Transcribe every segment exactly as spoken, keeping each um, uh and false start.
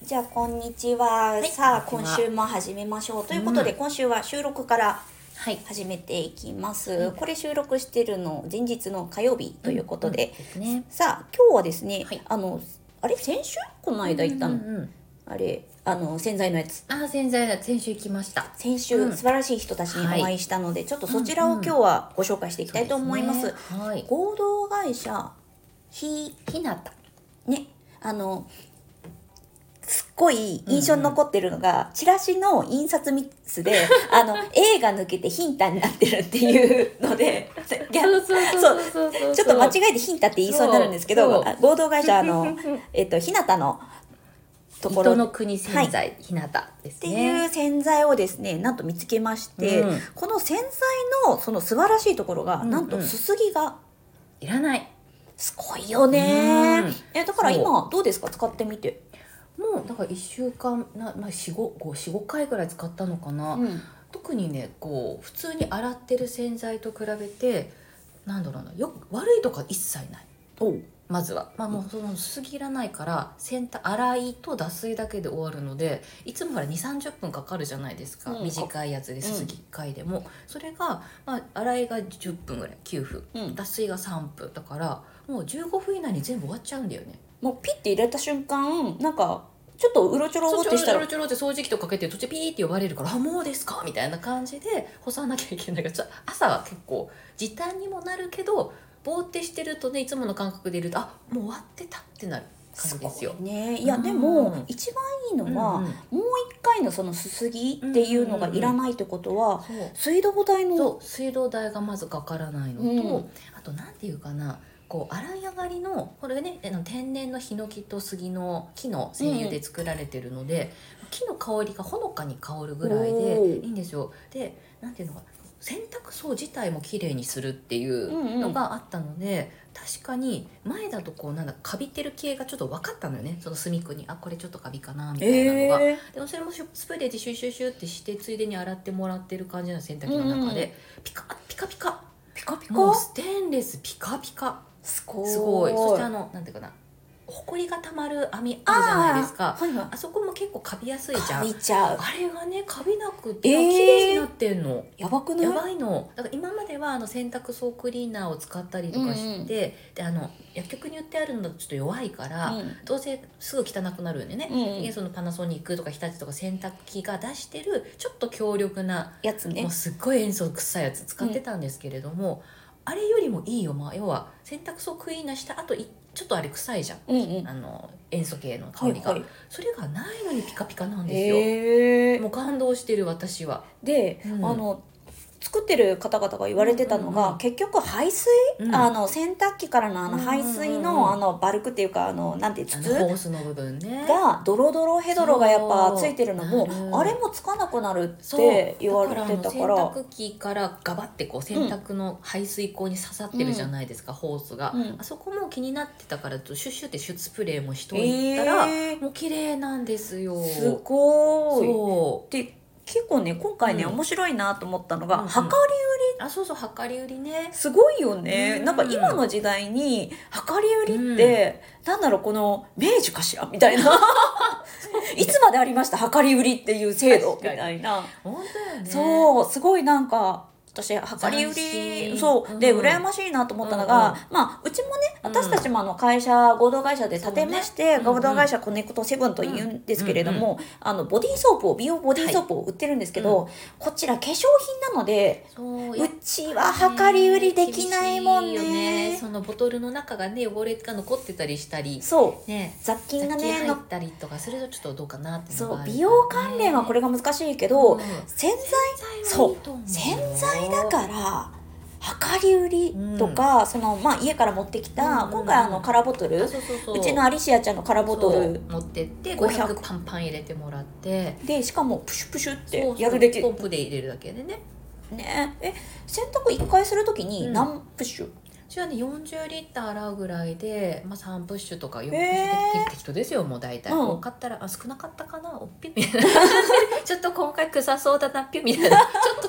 じゃあこんにちは、 いさあこんにちは今週も始めましょうということで、 うん今週は収録からはい。 始めていきます、 はいこれ収録してるの前日の火曜日ということで、 うんうんですね。 さあ今日はですね、 はいあのあれ先週この間行ったの、 うんうんうん、 あれあの洗剤のやつあー、洗剤だ。先週行きました。 先週、 うん素晴らしい人たちにお会いしたので、ちょっとそちらをうんうん今日はご紹介していきたいと思います。 そうですねはい。 合同会社ひひなた。 ねあのすっごい印象に残ってるのが、チラシの印刷ミスであの A が抜けてヒンタになってるっていうのでいやそうそうそうそうそう。 ちょっと間違えてヒンタって言いそうになるんですけど、 そうあ合同会社のえっと日向のところ糸の国洗剤、ひなたですってね。 いう洗剤をですねなんと見つけまして、 うんこの洗剤のその素晴らしいところが、 うんうんなんとすすぎがいらない。 すごいよね、 うんえだからそう今どうですか、使ってみて。 もうだからいっしゅうかんな、まあ、よん、ご、よん、ごかいぐらい使ったのかな。 うん特にね、こう普通に洗ってる洗剤と比べてなんだろうな、よく悪いとか一切ない。 おうまずは、まあ、もうそのすすぎらないから洗濯洗いと脱水だけで終わるので、いつもほらにじゅうさんじゅっぷんかかるじゃないですか、 うん短いやつですすぎいっかいでも、それが、まあ、洗いがじゅっぷんぐらい、きゅうふん、 うん脱水がさんぷんだからもうじゅうごふん以内に全部終わっちゃうんだよね。 もうピッて入れた瞬間なんかちょっとうろちょろってしたらそうちょろちょろちょろって掃除機とかけて途中ピーって呼ばれるから「あもうですか?」みたいな感じで干さなきゃいけないから、ちょっと朝は結構時短にもなるけど、ぼーってしてるとね、いつもの感覚でいると「あもう終わってた」ってなる感じですよ。 ごいね。いやうんでも一番いいのは、 うんうんもう一回のそのすすぎっていうのがいらないってことは、 そう水道代のそう水道代がまずかからないのと、 うんあとなんていうかな、こう洗い上がりのこれね、あの天然のヒノキと杉の木の精油で作られてるので、木の香りがほのかに香るぐらいおでーいいんですよ。でなんていうのかな、洗濯槽自体も綺麗にするっていうのがあったので、確かに前だとこうなんだカビてる系がちょっと分かったのよね、その隅っこにあこれちょっとカビかなみたいなのが、 えでもそれもシュスプレーでシュッシュッシュッってしてついでに洗ってもらってる感じの洗濯機の中で、ピカピカピカー、ピカピカもうステンレスピカピカすごいすごい。そしてあのなんていうかな、ほこりがたまる網あるじゃないですか。 あーはいはいあそこも結構カビやすいじゃカん。 ビちゃう。 あれがねカビなくて、 えー綺麗になってんの。 やばくない？ やばいの。だから今まではあの洗濯槽クリーナーを使ったりとかして、 うんうんであの薬局に売ってあるのだとちょっと弱いから、 うんどうせすぐ汚くなるんでね、 うんうんでそのパナソニックとか日立とか洗濯機が出してるちょっと強力な、 やつねもう。すっごい塩素臭いやつ使ってたんですけれども、あれよりもいいよ、まあ、要は洗濯槽クリーナーした後いちょっとあれ臭いじゃん、 うんうん。 あの塩素系の香りが、 はいはいそれがないのにピカピカなんですよ、 えーもう感動してる私は。 で、 うんあの作ってる方々が言われてたのが、 うんうんうん結局排水、 うんあの洗濯機からのあの排水の、 うんうんうんうんあのバルクっていうかあのなんていうあ筒のホースの部分ねがドロドロヘドロがやっぱそうついてるのもなるあれもつかなくなるっそうて言われてただからあの洗濯機からガバってこう洗濯の排水口に刺さってるじゃないですか、ホースが、 うんあそこも気になってたからシュッシュってシュスプレーもしといたら、 えーもう綺麗なんですよ。 すごいそうで結構ね今回ね、 うん面白いなと思ったのが、 うんうん量り売りあそうそう量り売りね。 すごいよね、 うんなんか今の時代に量り売りって、なんだろうこの明治かしらみたいないつまでありました量り売りっていう制度み確かにたいな、 本当よね。 そうすごいなんか私量り売斬り新そうで、 うん羨ましいなと思ったのが、 うんうんまあうちもねうん私たちもあの会社合同会社で建てまして、 そうね合同会社コネクトセブンと言うんですけれども、あのボディーソープを美容ボディーソープを売ってるんですけど、 はこちら化粧品なのでそううちは量り売りできないもん厳しいよね。 そのボトルの中がね汚れが残ってたりしたりそうね、 雑菌が雑菌入ねのったりとかするとちょっとどうかなっていうそうのがある美容関連はこれが難しいけど、 うん洗剤洗剤はいいと思う洗剤だから量り売りとか、そのまあ、家から持ってきた、 うんうんうん今回あの空ボトル、 あそうそうそううちのアリシアちゃんの空ボトそうル持ってってごひゃくごひゃくパンパン入れてもらってでしかもプシュプシュってそうそうやるだけポンプで入れるだけでね。 ねえ洗濯いっかいするときにうん何プッシュ、 うちはねよんじゅうリッター洗うぐらいで、まあ、さんプッシュとかよんプッシュへーで適当ですよもう大体、 うん多かったらあ少なかったかなおっぴみたいなちょっと今回臭そうだなぴみたいなちょっと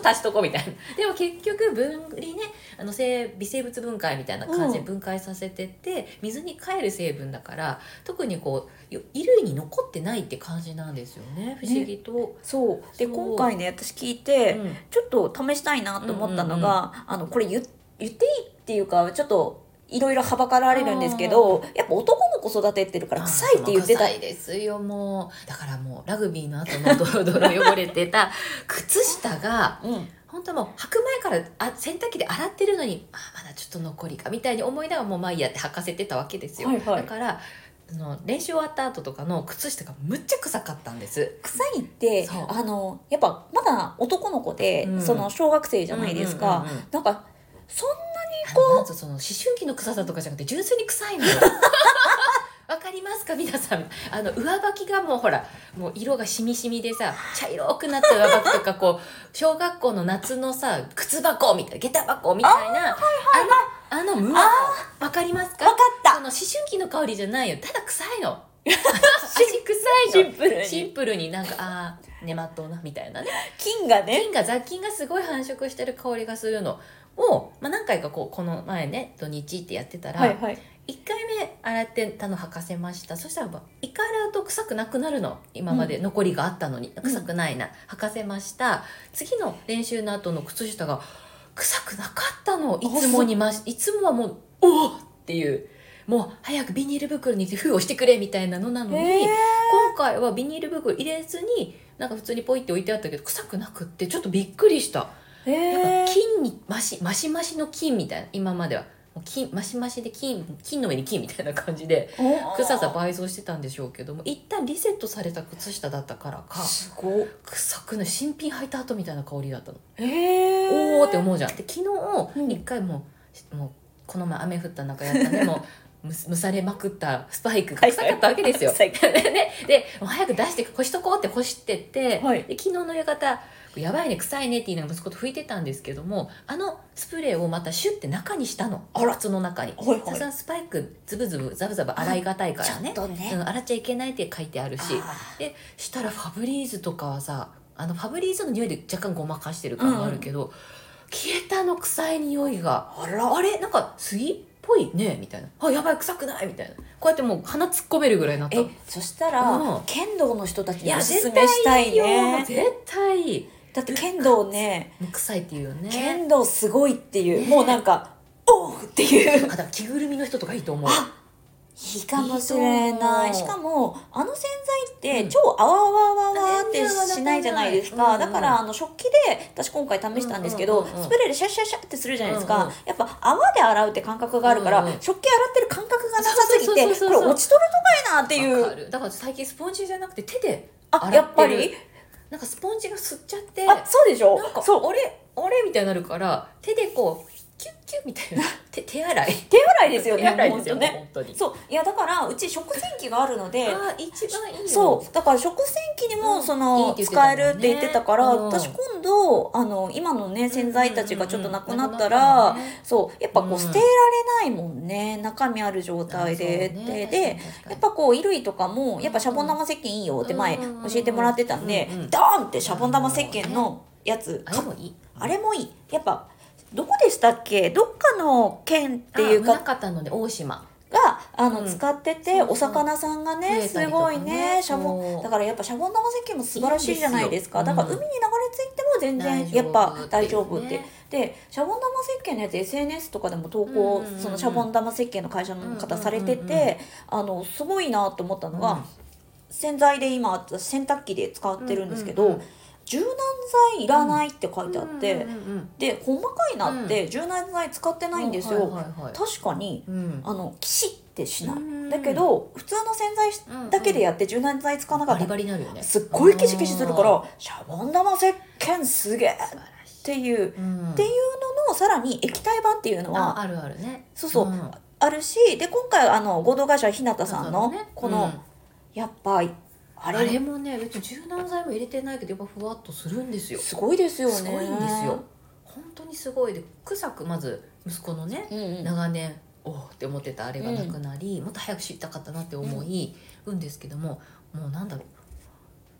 足しとこうみたいな。でも結局分離ね、あの生微生物分解みたいな感じで分解させてって、うん、水に帰る成分だから特にこう衣類に残ってないって感じなんですよね、不思議と、ね、 そうで今回ね私聞いて、うん、ちょっと試したいなと思ったのが、うんうんうん、あのこれ言、言っていいっていうかちょっといろいろはばかられるんですけど、やっぱ男の子育ててるから臭いって言ってた。 臭いですよもう。だからもうラグビーの後のドロドロ汚れてた靴下が、うん、本当もう履く前からあ洗濯機で洗ってるのにあまだちょっと残りかみたいに思いながらもうまあいいやって履かせてたわけですよ、はいはい、だからあの練習終わった後とかの靴下がむっちゃ臭かったんです。 臭いってあのやっぱまだ男の子で、うん、その小学生じゃないですか、うんうんうんうん、なんかそんなにこうなんとその思春期の臭さとかじゃなくて純粋に臭いのよわかりますか皆さん。あの上履きがもうほらもう色がしみしみでさ茶色くなった上履きとかこう小学校の夏のさ靴箱みたいな下駄箱みたいなあ、はいはいはい、あのあのむわわかりますか。 わかったその思春期の香りじゃないよ、ただ臭いの足臭いの。シンプルにシンプルになんかあーねまっとうなみたいなね菌がね菌が雑菌がすごい繁殖してる香りがするのを、まあ、何回かこうこの前ね土日ってやってたら、はいはい、いっかいめ洗ってたの履かせました。そしたらいっかい洗うと臭くなくなるの、今まで残りがあったのに、うん、臭くないな履かせました。次の練習の後の靴下が臭くなかったの。いつもにましいつもはもうおおっていうもう早くビニール袋に入れて封をしてくれみたいなのなのに、今回はビニール袋入れずになんか普通にポイって置いてあったけど臭くなくってちょっとびっくりした。なんか金にマシマシマシの金みたいな、今まではもう金マシマシで金金の上に金みたいな感じで臭さ倍増してたんでしょうけども、一旦リセットされた靴下だったからかすご臭くない新品履いた後みたいな香りだったの。 へおーって思うじゃん。で昨日一回もう、うん、もうこの前雨降った中やったねもう蒸されまくったスパイクが臭かったわけですよ、はいはい、で, でもう早く出して干しとこうって干してって、はい、で昨日の夕方やばいね臭いねって言いながら息子と拭いてたんですけども、あのスプレーをまたシュッて中にしたの、靴の中に。さすがにスパイクズブズブザブザブ洗いがたいからね、ね、うん、洗っちゃいけないって書いてあるし、でしたらファブリーズとかはさあのファブリーズの匂いで若干ごまかしてる感があるけど、うん、消えたの臭い匂いが。あらあれなんか杉っぽいねみたいな、あやばい臭くないみたいな、こうやってもう鼻突っ込めるぐらいになったの。 えそしたら、うん、剣道の人たちにおすすめしたいね。 絶対いい。 だって剣道ね臭いっていうよね。 剣道すごいっていう、ね、もうなんかおうっていうあだから着ぐるみの人とかいいと思う。 あいいかもしれない。しかもあの洗剤って超あわわわわわってしないじゃないですか、うん、だからあの食器で私今回試したんですけど、うんうんうんうん、スプレーでシャッシャッシャッってするじゃないですか、うんうん、やっぱ泡で洗うって感覚があるから、うんうん、食器洗ってる感覚がなさすぎてこれ落ち取るとかいなっていう。 わかる。だから最近スポンジじゃなくて手で洗ってる。あやっぱりなんかスポンジが吸っちゃってあそうでしょなんかそうあれあれみたいになるから手でこうキュッキュッみたいな手, 手洗い手洗いですよね。 手洗いですよね本当に。 そういやだからうち食洗機があるのであ一番いいよ。 そうだから食洗機にもその、うん、使えるって言ってたから、うん、私今度あの今のね洗剤たちがちょっとなくなったら、うんうんうんね、そうやっぱこう捨てられないもんね、うん、中身ある状態で、ね、ででやっぱこう衣類とかもやっぱシャボン玉石鹸いいよって前教えてもらってたんで、うんうん、ドーンってシャボン玉石鹸のやつ、 あれもいいあれもいい。やっぱどこでしたっけ、どっかの県っていうか宗像ので大島があの、うん、使っててお魚さんがねすごいねシャボンだからやっぱシャボン玉石鹸も素晴らしいじゃないですか。だから海に流れ着いても全然やっぱ大丈夫って、でシャボン玉石鹸のやつ エスエヌエス とかでも投稿、うんうんうん、そのシャボン玉石鹸の会社の方されてて、うんうんうんうん、あのすごいなと思ったのが、うん、洗剤で今洗濯機で使ってるんですけど、うんうんうん、柔軟剤いらないって書いてあって、うんうんうん、で細かいなって柔軟剤使ってないんですよ、うんはいはいはい、確かに、うん、あのキシッてしない、うん、だけど普通の洗剤だけでやって柔軟剤使わなかったら、 バリバリになるよね、 すっごいキシキシするからシャボン玉石鹸すげえっていう、うん、っていうののさらに液体版っていうのはあ, あるあるねそうそう、うん、あるし、で今回あの合同会社日向さんのこの、うん、やっぱりあれ, あれもね別に柔軟剤も入れてないけどやっぱふわっとするんですよ。 すごいですよね。 すごいんですよ本当にすごい。で臭くまず息子のね、うんうん、長年おーって思ってたあれがなくなり、うん、もっと早く知りたかったなって思い、うん、うんですけどももうなんだろう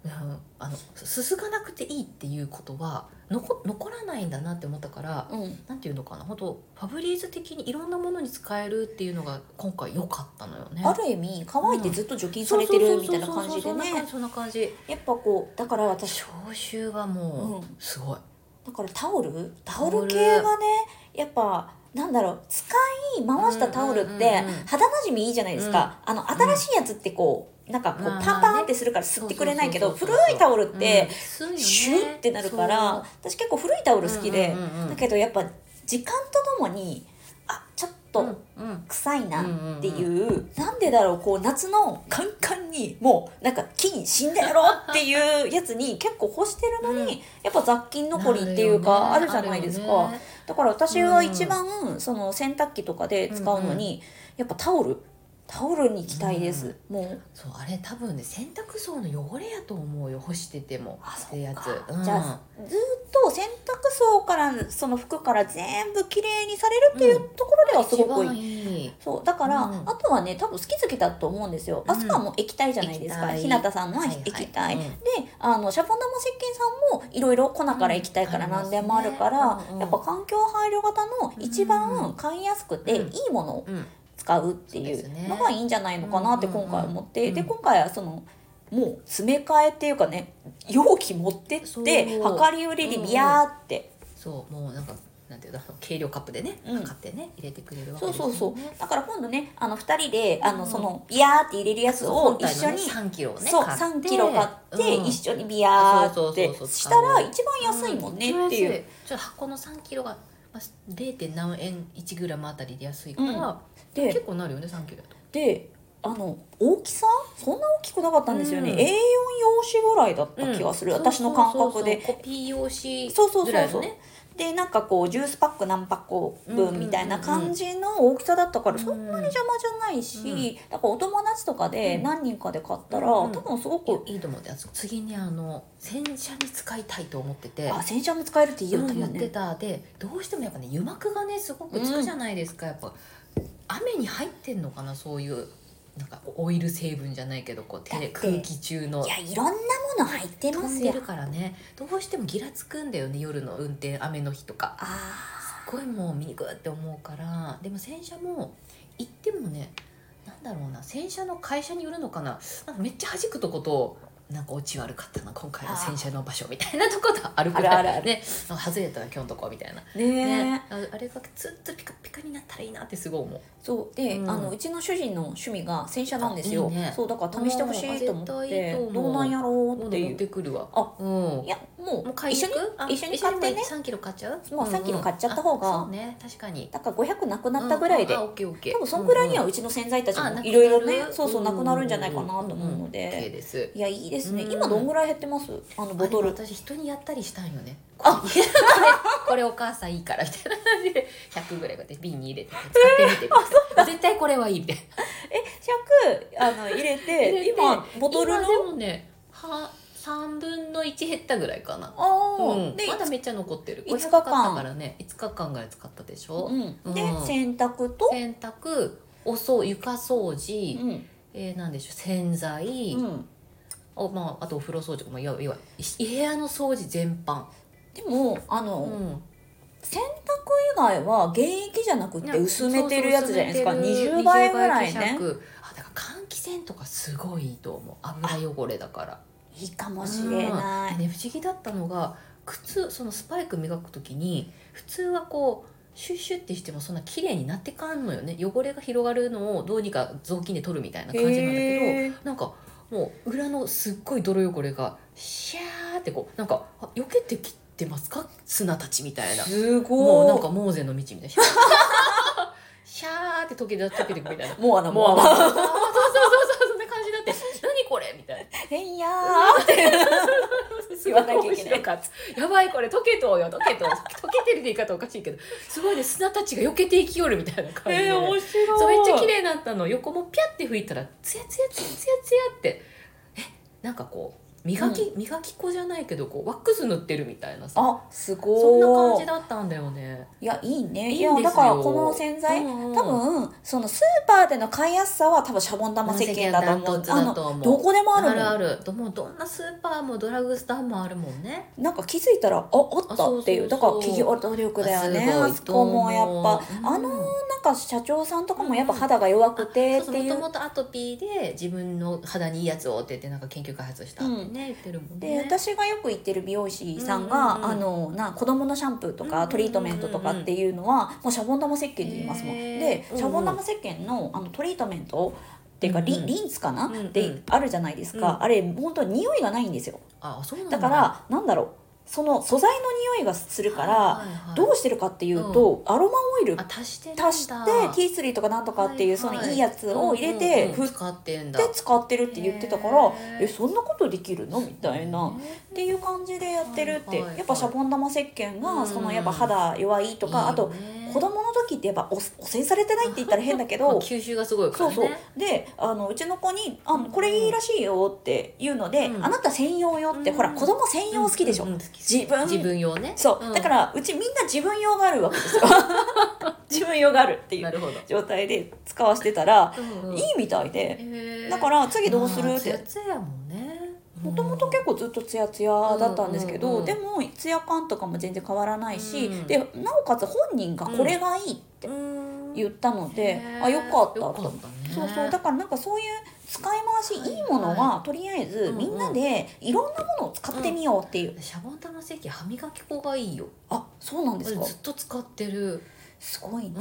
うん、あのすすがなくていいっていうことは残残らないんだなって思ったから、 うん、 なんていうのかな、本当ファブリーズ的にいろんなものに使えるっていうのが今回良かったのよね。 ある意味乾いてずっと除菌されてるみたいな感じでそんな感ね。 じそんな感じ。 やっぱこうだから私消臭はもううんすごい、 だからタオルタオル系がねやっぱなんだろう、使い回したタオルってうんうんうんうん肌なじみいいじゃないですか、あの新しいやつってこうなんかこうまあねパンパンってするから吸ってくれないけど、 そうそうそうそう古いタオルってうん吸うよねシュッってなるから、私結構古いタオル好きで、 うんうんうんうんだけどやっぱ時間とともにあちょっとうんうん臭いなっていう、なんでだろう、こう夏のカンカンにもうなんか菌死んでやろっていうやつに結構干してるのに、 うんやっぱ雑菌残りっていうかあるじゃないですか、 あるよね。 だから私は一番その洗濯機とかで使うのに、やっぱタオルタオルに期待です、もうそうあれ多分ね洗濯槽の汚れやと思うよ、干しててもあってやつ、 そうかうんじゃあずっと洗濯槽からその服から全部きれいにされるっていうところではすごくいい、 一番いい。 そうだから、 うんあとはね多分好き好きだと思うんですよ。 うんアスカはもう液体じゃないですか、 液体日向さんのははいはい液体、 うんであのシャボン玉石鹸さんもいろいろ粉から液体からうん何でもあるから、 ありますねうんうんやっぱ環境配慮型の一番買いやすくていうんいものをうん使うっていそうですねうのがいいんじゃないのかなってうんうんうん今回思って、 うんで今回はそのもう詰め替えっていうかね、容器持ってってそう量り売りでビヤーって、 そうもうなんかなんていうの計量カップでねうん測ってね入れてくれるわけそうですよね。 そうそう、だから今度ねあのふたりであのうんそのビヤーって入れるやつを一緒に、 さんキロねそう買ってさんキロ買ってうん一緒にビヤーそうってそうそうそうしたら一番安いもんねうんっていう、 一番安いちょっと箱のさんキロがまあ ゼロ. 何円いちグラムあたりで安いから、 うん結で構なるよねさんキロだと。 であの大きさそんな大きくなかったんですよね、 うんエーよん 用紙ぐらいだった気がする、 うん私の感覚で。 そうそうそうコピー用紙そうそうぐそうそう、 らいのね。 でなんかこうジュースパック何箱分みたいな感じの大きさだったから、 うんそんなに邪魔じゃないし、 うんだからお友達とかでうん何人かで買ったら、 うん多分すごいやく、 いいと思って次にあの洗車に使いたいと思ってて。 あ洗車も使えるって言うと言って思うね。 たでどうしてもやっぱね油膜がねすごくつくじゃないですか、やっぱ雨に入ってんのかな、そういうなんかオイル成分じゃないけどこうだって手空気中のいやいろんなもの入ってますよ飛んでる。からね、どうしてもギラつくんだよね、夜の運転雨の日とかあすごいもう見にくいって思うから。でも洗車も行ってもね、なんだろうな、洗車の会社によるのかな、なんかめっちゃ弾くとことなんかオチ悪かったな今回の洗車の場所みたいなとことあるくらいあるあるあるね、あ外れたら今日のとこみたいなーねえ、 ね、ああれがずっとピカピカになったらいいなってすごい思う。 そうで、 うんあのうちの主人の趣味が洗車なんですよ。 あいいねそうだから試してほしいと思あ絶対いっていと思うどうなんやろうって持っいう。 てくるわ。 あうん、 いやももうう一緒に買いに行くあ一緒に買ってね。 さんキロ買っちゃう。 もうさんキロ買っちゃった方がうんうんあそうね、確かにだからごひゃくなくなったぐらいで、 うんうんあオッケーオッケー多分そんぐらいにはうちの洗剤たちあもいろいろね、 なくなるそうそうなくなるんじゃないかなと思うのうんうんオッケーで、 です。 いやいいですね。 うん今どんぐらい減ってます？あのボトル。 あでも私人にやったりしたいのね。 あこれこれお母さんいいからみたいな感じでひゃくぐらいこうやって瓶に入れて使ってみてみたいな、絶対これはいいみたいなえひゃくあの入れて入れて今ボトルの今でもねはさんぶんのいち減ったぐらいかな。 あー、 うん、 でまだめっちゃ残ってる。 いつかんごひゃく買ったからねいつかかんぐらい使ったでしょ、 うん、で、 うん洗濯と、 洗濯おそう床掃う除、 んえー、なんでしょう洗剤、 うん、 おまあ、あとお風呂掃除とかもいわいわ部屋の掃除全般、 でもあの、 うん、 洗濯以外は原液じゃなくて薄めてるやつじゃないですか。 そうそうにじゅうばいぐらいにじゅうばね。 希釈あだから換気扇とかすごいいいと思う、油汚れだから。 いいかもしれない、 うんでね、不思議だったのが靴そのスパイク磨く時に普通はこうシュッシュッてしてもそんな綺麗になってかんのよね。汚れが広がるのをどうにか雑巾で取るみたいな感じなんだけへーど、なんかもう裏のすっごい泥汚れがシャーってこうなんかあ避けてきてますか砂たちみたいな、 すごい。 もうなんかモーゼの道みたいなシャーって溶け出溶けてくみたいなもうあのもうもうそうそうそうあのそうそんな感じだって何これみたいなへんやーって言わなきゃいけない面白かったやばいこれ溶けとうよ溶けとう溶けてるで言い方おかしいけどすごいね砂たちが避けていきよるみたいな感じで、 えー、面白い。 そうめっちゃ綺麗になったの。横もピャって拭いたらツヤツヤツヤツヤツヤってえなんかこう磨き、うん、磨き粉じゃないけどこうワックス塗ってるみたいなさ、 あすごいそんな感じだったんだよね。 いやいいね。 いいんですよ。 いやだからこの洗剤、うんうん、多分そのスーパーでの買いやすさは多分シャボン玉石鹸だと思う。あのどこでもあるもん。 あるある。もうどんなスーパーもドラッグストアもあるもんね。 なんか気づいたらああったっていう。だから企業努力だよね。あそこもやっぱ、うん、あのなんか社長さんとかもやっぱ肌が弱くてっていう。 もともとアトピーで自分の肌にいいやつをって言ってなんか研究開発したってね、うん、言ってるもんね。 で私がよく行ってる美容師さんが、うんうんうん、あのな子供のシャンプーとかトリートメントとかっていうのはもうシャボン玉石鹸で言いますもん。でシャボン玉石鹸のあのトリートメントっていうか、うんうん、リ, リンスかな、うんうん、ってあるじゃないですか、うん、あれ本当に匂いがないんですよ。 あそうなんだ。 だからなんだろうその素材の匂いがするから、はいはいはい、どうしてるかっていうと、うん、アロマオイル足して足してティースリーとかなんとかっていう、はいはい、そのいいやつを入れて振って使ってるって言ってたからえそんなことできるのみたいなっていう感じでやってるって、はいはいはい、やっぱシャボン玉石鹸がそのやっぱ肌弱いとか、うん、あと子供の時ってやっぱ汚染されてないって言ったら変だけど吸収がすごいからね。 そうそうであのうちの子にあこれいいらしいよっていうので、うん、あなた専用よって、うん、ほら子供専用好きでしょ、うんうんうん、自分自分用ね。 そう、うん、だからうちみんな自分用があるわけですよ自分用があるっていう状態で使わせてたら、うんうん、いいみたいで、だから次どうするって。 ツヤツヤやもんね。 もともと結構ずっとツヤツヤだったんですけど、うんうんうん、でもツヤ感とかも全然変わらないし、うん、でなおかつ本人がこれがいいって言ったので、うん、あよかったと。よかったね。そうそうだからなんかそういう使い回しいいものは、はいはい、とりあえずみんなでいろんなものを使ってみようっていう、うんうん、 シャボン玉石鹸歯磨き粉がいいよ。 あそうなんですか。 ずっと使ってる。 すごいね、 うん、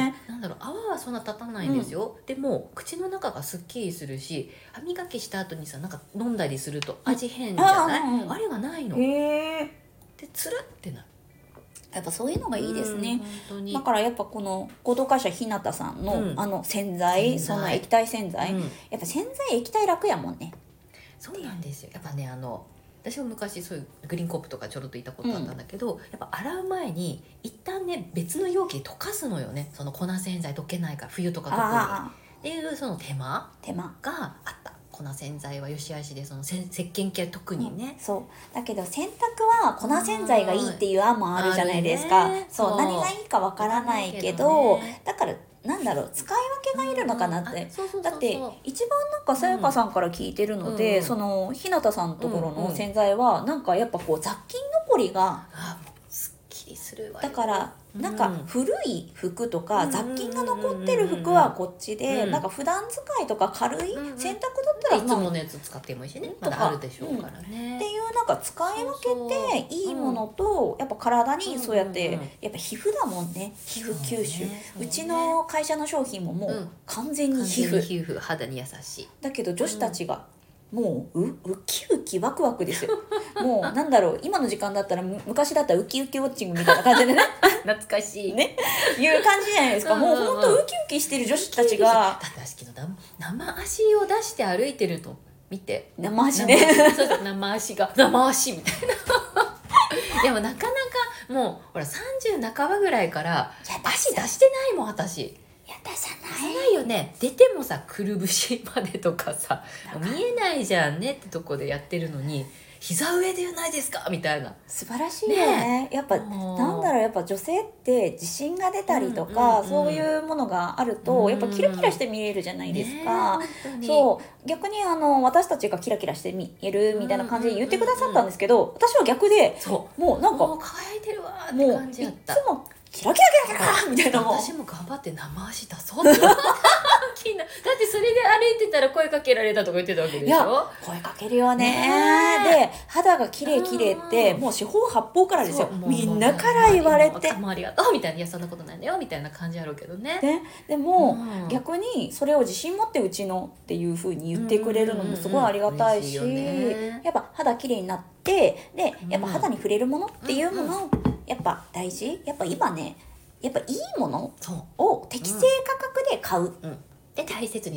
なんだろう泡はそんな立たないんですよ、うん、でも口の中がすっきりするし歯磨きした後にさなんか飲んだりすると味変じゃない、うん、あ, あれがないの。 へーでつるってなる。 やっぱそういうのがいいですね、 うん、本当に。 だからやっぱこの合同会社ひなたさんの、うん、あの洗剤その液体洗剤、うん、やっぱ洗剤液体楽やもんね。 そうなんですよ。やっぱねあの私も昔そういうグリーンコップとかちょろっといたことあったんだけど、うん、やっぱ洗う前に一旦ね別の容器で溶かすのよね。その粉洗剤溶けないから冬とか特にっていうその手間手間があった。粉洗剤はよしあしでその石鹸系特にね、 うん、そうだけど洗濯は粉洗剤がいいっていう案もあるじゃないですか、ね、そうそう何がいいかわからないけど、ね、だからなんだろう使い分けがいるのかなって、うん、そうそうそうそうだって一番なんかさやかさんから聞いてるので、うん、そのひなたさんのところの洗剤はなんかやっぱこう雑菌残りが、 うんうんするわだからなんか古い服とか雑菌が残ってる服はこっちで、うん、なんか普段使いとか軽い洗濯だったら、 いつものやつ使ってもいいしね、まだあるでしょうからね、 うん、っていうなんか使い分けていいものとやっぱ体にそうやってやっぱ皮膚だもんね皮膚吸収、う,、ねうちの会社の商品ももう完全に皮膚、 完全に皮膚肌に優しい。 だけど女子たちがもう う, ウキウキワクワクですよもうなんだろう今の時間だったら昔だったらウキウキウォッチングみたいな感じでね懐かしいねいう感じじゃないですか、うんうんうん、もうほんとウキウキしてる女子たちがだって私生足を出して歩いてると見て生足ねそうそう生足が生足みたいなでもなかなかもうほらさんじゅう半ばぐらいから足出してないもん私。 いや出さない出さないよね。出てもさくるぶしまでとかさ見えないじゃんねってとこでやってるのに膝上ではないですかみたいな。 素晴らしいよね、ねやっぱなんだろうやっぱ女性って自信が出たりとか、うんうんうん、そういうものがあると、うん、やっぱキラキラして見えるじゃないですか、ね、そう逆にあの私たちがキラキラして見えるみたいな感じで言ってくださったんですけど、うんうんうん、私は逆でそうもうなんかもう輝いてるわって感じやった。 いつもキラキラキラキラみたいなも私も頑張って生足出そうってだってそれで歩いてたら声かけられたとか言ってたわけでしょ。いや声かけるよ ね, ねで肌が綺麗綺麗ってもう四方八方からですよ。みんなから言われてもうありがとうみたいな。いやそんなことないんだよみたいな感じあるけどね。 ねでも、うん、逆にそれを自信持ってうちのっていう風に言ってくれるのもすごいありがたいし、うんうんうんね、やっぱ肌綺麗になってでやっぱ肌に触れるものっていうものを、うんうんやっぱ大事。やっぱ今ねやっぱいいものを適正価格で買う、うんうん、で大切に使う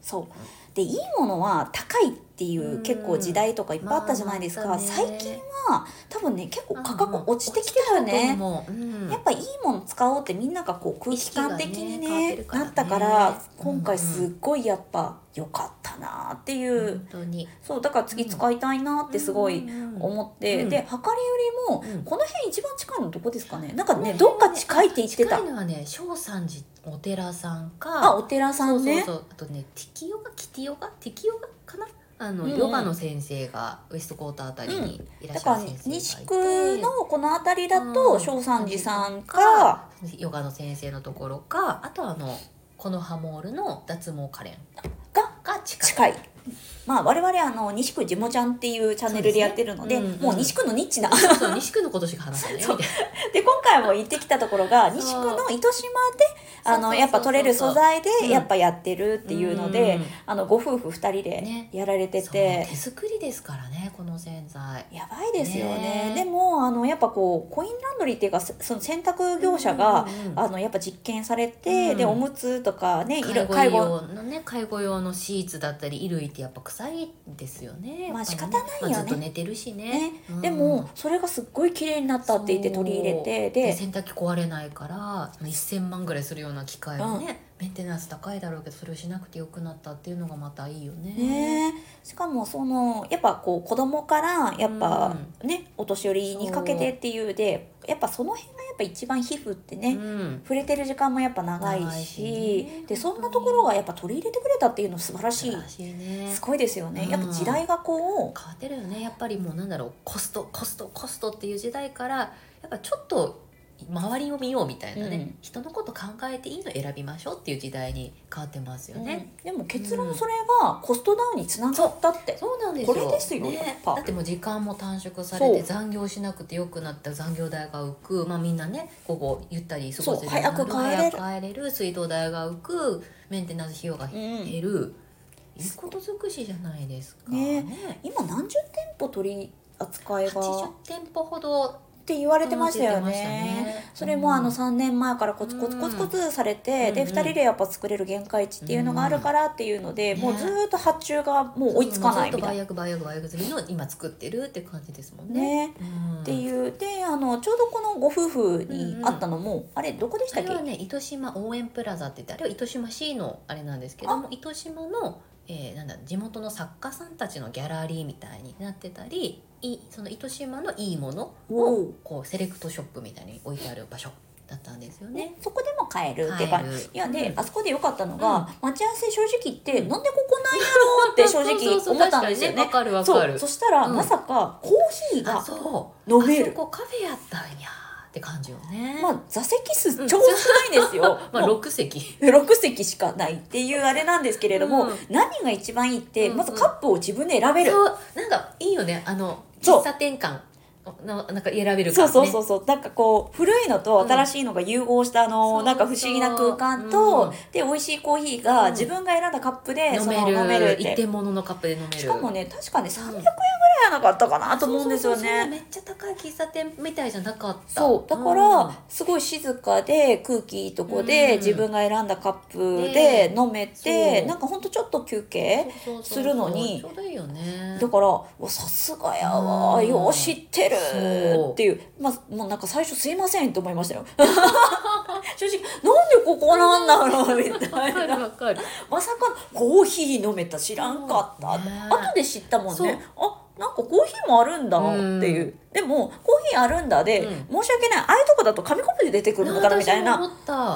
そうでいいものは高いっていう結構時代とかいっぱいあったじゃないですか、 まあまあね、 最近は多分ね結構価格落ちてきたよね、 うん、 やっぱいいもの使おうってみんながこう空気感的にね、 ねなったから今回すっごいやっぱ良かったなっていう、 本当にそうだから次使いたいなってすごい思って、 うん、 で量り売りも、 うん、 この辺一番近いのどこですかね、なんかねどっか近いって言ってた。 近いのはね正三寺お寺さんか、 あお寺さんね、 そうそうそう、あとねティキヨガキティヨガティキヨガかな、あの、 うんうん、 ヨガの先生がウエストコートあたりにいらっしゃる先生がいて、 だから西区のこの辺りだと正三寺さんか、 うん、ヨガの先生のところか、あとはあのこのハモールの脱毛カレンがが近い。 近い。まあ我々あの西区ジモちゃんっていうチャンネルでやってるので、 そうですね、うんうん、 もう西区のニッチなそうそう西区のことしか話さないみたいなで今回も行ってきたところが西区の糸島であのやっぱ取れる素材でやっぱやってるっていうので、うん、あのご夫婦ふたりでやられてて、 ね、手作りですからねこの洗剤やばいですよね。でもあのやっぱこうコインランドリーっていうかその洗濯業者が、うんうん、あのやっぱ実験されて、うん、でおむつとかね介護用のね介護用のシーツだったり衣類ってやっぱ臭いですよね。 まあ仕方ないよね、 まあ、ずっと寝てるしね、 ね、うん、でもそれがすっごい綺麗になったって言って取り入れて、でで洗濯機壊れないからせんまんぐらいするような機械をね、うん、メンテナンス高いだろうけどそれをしなくてよくなったっていうのがまたいいよね。 ねしかもそのやっぱこう子供からやっぱね、うん、お年寄りにかけてっていうでやっぱその辺がやっぱ一番皮膚ってね、うん、触れてる時間もやっぱ長いし、しね、でそんなところがやっぱ取り入れてくれたっていうの素晴らしい、 しいね、 すごいですよね、うん、やっぱ時代がこう変わってるよね。やっぱりもうなんだろうコストコストコストっていう時代からやっぱちょっと周りを見ようみたいなね、うん、人のこと考えていいの選びましょうっていう時代に変わってますよね、 うん、でも結論それがコストダウンにつながったって、 うん、そうなんですよ、 これですよ、 ね、だってもう時間も短縮されて残業しなくてよくなった残業代が浮く、まあ、みんなね午後ゆったり過ごせる早く帰れる早く帰れる水道代が浮くメンテナンス費用が減る、うん、いいこと尽くしじゃないですか、ねね、今何十店舗取り扱いがはちじゅう店舗ほどって言われてましたよね、 ね、 それもあのさんねんまえからコツコツコツコツされて、うん、でふたりでやっぱ作れる限界値っていうのがあるからっていうので、うん、もうずっと発注がもう追いつかないみたいな、 ずっと売約売約売約済みの今作ってるって感じですもんね、 ね、うん、っていうであのちょうどこのご夫婦に会ったのも、うんうん、あれどこでしたっけ。 あれはね糸島応援プラザって言ってあれは糸島市のあれなんですけども糸島のえー、なんだ地元の作家さんたちのギャラリーみたいになってたりいその糸島のいいものをこうセレクトショップみたいに置いてある場所だったんですよね。 ねそこでも買えるっていうかいやで、うん、あそこでよかったのが、うん、待ち合わせ正直言って、うん、なんでここなんやろうって正直思ったんですよね。 わかるわかる。 そうそしたら、まさかコーヒーが飲める。 あそこカフェやったんやって感じよね。 まあ座席数超少ないですよ。 まあろく席ろく席しかないっていうあれなんですけれども、うん、何が一番いいって、うんうん、まずカップを自分で選べる。 そうなんかいいよねあの喫茶店感のなんか選べるからね。 そうそうそうそうなんかこう古いのと新しいのが融合したあの、うん、なんか不思議な空間と、うん、で美味しいコーヒーが自分が選んだカップで飲める、飲める一点物のカップで飲める。しかもね確かねさんびゃくえんぐらいやなかったかなと思うんですよね。そうそうそうそうめっちゃ高い喫茶店みたいじゃなかった。 そうだから、うん、すごい静かで空気いいとこで、うん、自分が選んだカップで飲めて、なんかほんとちょっと休憩するのにちょうどいいよね。 だからさすがやわ、うん、よう知ってるっていう、まあ、もうなんか最初すいませんって思いましたよ正直なんでここなんだろうみたいなまさかコーヒー飲めた知らんかった、ね、後で知ったもんね。あなんかコーヒーもあるんだっていう、うん、でもコーヒーあるんだで、うん、申し訳ないああいうとこだと紙コップで出てくるのかなみたいな。 思った、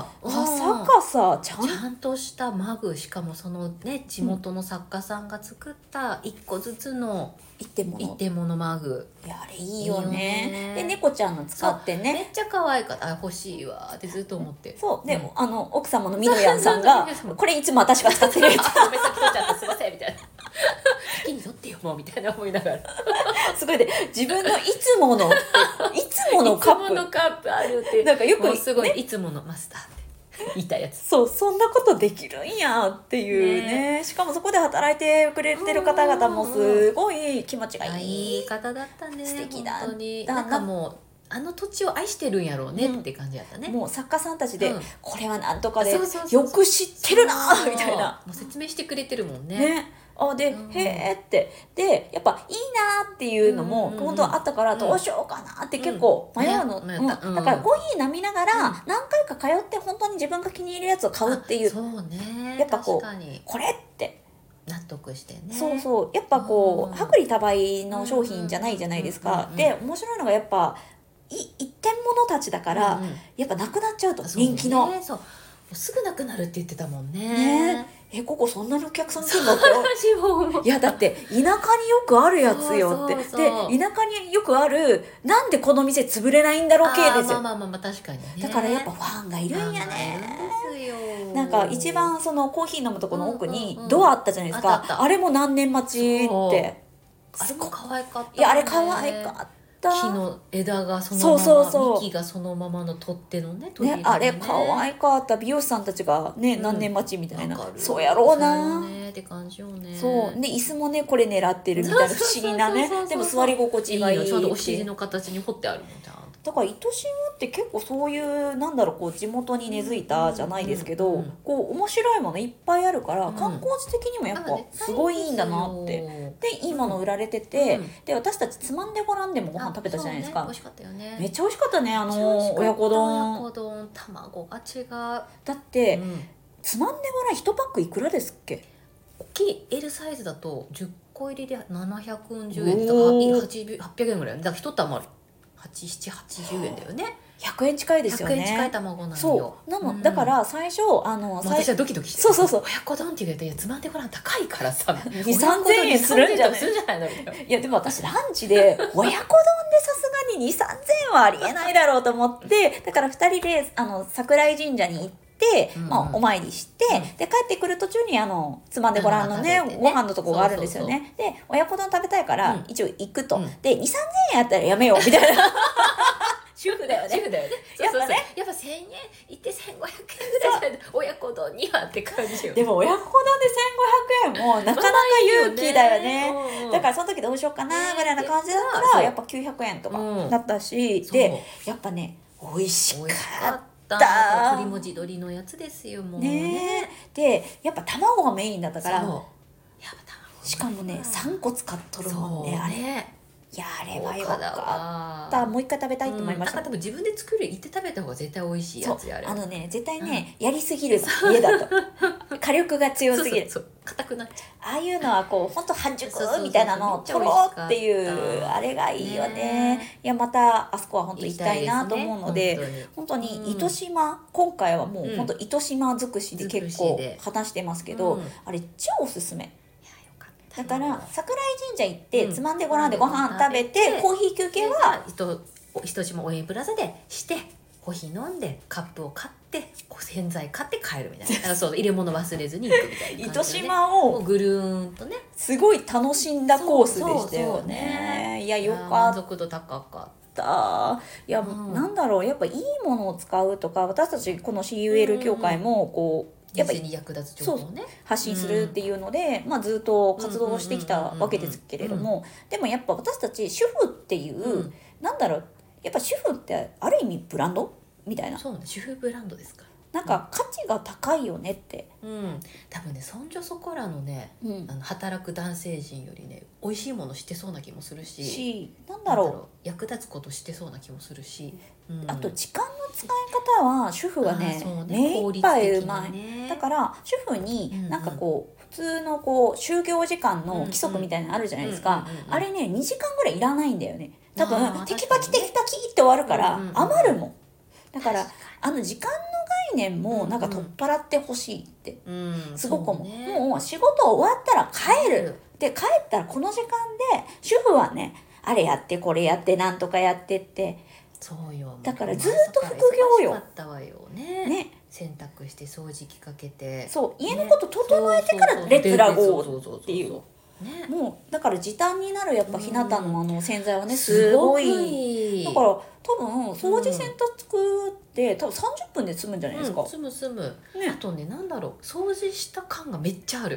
まさかさちゃんちゃんとしたマグしかもそのね地元の作家さんが作ったいっこずつの一点物一点物マグ。 いやあれいいよ ね, いいよねで猫ちゃんの使ってねめっちゃ可愛かったあ欲しいわってずっと思ってそうでも、うん、あの奥様のみどやんさんがこれいつも私が使ってるやつごめん先取っちゃったすいませんみたいな先に取ってよもうみたいな思いながらすごいで自分のいつものいつものカップいつものカップあるってなんかよくもうすごい、ね、いつものマスターって言いたやつそうそんなことできるんやっていう ね, ねしかもそこで働いてくれてる方々もすごい気持ちがいい、 いい方だったね。 素敵だ本当になんかもうあの土地を愛してるんやろうねって感じやったね、 もう作家さんたちで、 うんこれはなんとかでそうそうそうそうよく知ってるなそうみたいなもう説明してくれてるもんね。 ね。あで、 うんへーってでやっぱいいなっていうのもうんうんうん本当あったから、 うんどうしようかなって結構迷うの、 うんねうん迷ったうんだからコーヒー飲みながらうん何回か通って本当に自分が気に入るやつを買うっていう、 あそうね、 やっぱこう確かにこれって納得してね。 そうそうやっぱこうんう薄利多売の商品じゃないじゃないですか。 うんうんで面白いのがやっぱい一点物たちだから、 うんうんやっぱなくなっちゃうとそうね人気の。 そうもうすぐなくなるって言ってたもんねね。 えここそんなにお客さん来るのって私も思ういやだって田舎によくあるやつよってそうそうそうで田舎によくあるなんでこの店潰れないんだろう系ですよ、 あーまあまあまあまあ確かにね。 だからやっぱファンがいるんやファンがいるんねですよ。 なんか一番そのコーヒー飲むとこの奥にうんうんうんドアあったじゃないですか、 あったあったあれも何年待ちってあれも可愛かった、ね。 いやあれ可愛かった木の枝がそのままそうそうそう幹がそのままの取っ手のねね、あれ可い愛かった美容師さんたちがね、 うん何年待ちみたいなそうやろうなそうねって感じよね。 そうで椅子もねこれ狙ってるみたいな不思議なねそうそうそうそうでも座り心地がいいいいのちゃんとおって尻の形に彫ってあるもんちゃんと。 だから糸島って結構そういうなんだろうこう地元に根付いたじゃないですけど、 うんうんこう面白いものいっぱいあるから、 うん観光地的にもやっぱすごいいいんだなって、でいいもの売られてて、 うんで私たちつまんでごらんでもご飯食べたじゃないですか、 美味しかったよね。 めっちゃ美味しかったねあめっちゃ美味しかったの親子親丼子丼卵が違う。 だって、 うんつまんでごらんいちパックいくらですっけ？ 大きい L サイズだとじゅっこ入りでななひゃくうんじゅうえんだからおーはちはっぴゃくえんぐらいだから一玉はち、なな、はちじゅうえんだよね。 ひゃくえん近いですよね。 ひゃくえん近い卵なんよ。 そうなの、 うんだから最初あのもう最私はドキドキしてそうそうそう親子丼って言うといやつまんでごらん高いからさにせんさんぜんえんするんじゃないするんじゃないのみたいないやでも私ランチで親子丼でさすがににせんさんぜんえんはありえないだろうと思ってだからふたりであの桜井神社に行って、 うんうんまあ、お参りして、 うんで帰ってくる途中にあのつまんでごらんのね、 あ食べてねご飯のとこがあるんですよね。で親子丼食べたいから、 うん一応行くと、 うんでにせんさんぜんえんやったらやめようみたいな主婦だよね。 主婦だよね。 やっぱねそうそうそうやっぱせんえんいってせんごひゃくえんぐらいじゃないと親子丼にはって感じよ。 でも親子丼でせんごひゃくえんもなかなか勇気だよね。 うんうんだからその時どうしようかなぐらいな感じだったそうらやっぱきゅうひゃくえんとかうんだったし、 そうでやっぱね美味しか美味しかっったた鶏も地鶏のやつですよもうたね。でやっぱ卵がメインだったからそうやっぱしかもねさんこ使っとるもんねそうあれ。 ねいやあれはよかだっわた。もう一回食べたいと思いました。 うん、なんか多分自分で作る行って食べた方が絶対美味しいそうやつやあれあのね絶対ね、やりすぎるの家だと火力が強すぎる。 そうそうそう硬くなっちゃああいうのはこう本当半熟そうそうそうみたいなのを取ろうっていうめっちゃ美味しかったあれがいいよね。 ねいやまたあそこは本当行きたいなと思うので行きたいですね本当にうん糸島、今回はもううん本当糸島尽くしで結構尽くしで話してますけど、 うんあれ超おすすめいやよかっただから桜井神社行って、 うんつまんでごらんでご飯食べて、コーヒー休憩は糸糸島応援プラザでしてコーヒー飲んでカップを買ってこう洗剤買って帰るみたいなだからそう入れ物忘れずに行くみたいな糸感じで、ね、 島をもうぐるーんとねすごい楽しんだコースでしたよそうそうそうね。 ねいやよいやかっ満足度高かったいや、 うんなんだろうやっぱいいものを使うとか私たちこの シーユーエル 協会もこうやっぱり人生に役立つ情報をね発信するっていうので、まあ、ずっと活動をしてきたわけですけれどもでもやっぱ私たち主婦っていう、 うんなんだろうやっぱ主婦ってある意味ブランドみたいなそうね主婦ブランドですからなんか価値が高いよねって、 うん多分ねそんじょそこらのねうんあの働く男性陣よりね美味しいもの知ってそうな気もするししなんだろうなん役立つこと知ってそうな気もすするし、うんあと時間の使い方は主婦はねあーそう目いっぱいうまい、 効率的にねだから主婦にうんうんなんかこう、普通のこう就業時間の規則みたいなのあるじゃないですか、 うんうんうんうんあれねにじかんぐらいいらないんだよね多あー分テキパキ確かにねテキパキって終わるからうんうんうん余るもんだから確かあの時間の概念もなんか取っ払ってほしいってうんすごく思う、 そうねもう仕事終わったら帰るで帰ったらこの時間で主婦はねあれやってこれやってなんとかやってってそうよだからずっと副業よ忙しかったわよねね洗濯して掃除機かけてそう家のこと整えてからレッツラゴーっていうねもうだから時短になるやっぱ日向のあの洗剤はねすすごごいいいだから多分掃除洗濯って多分さんじゅっぷんで済むんじゃないですか、 うん、住む住む、 ねあとねなんだろう掃除した感がめっちゃある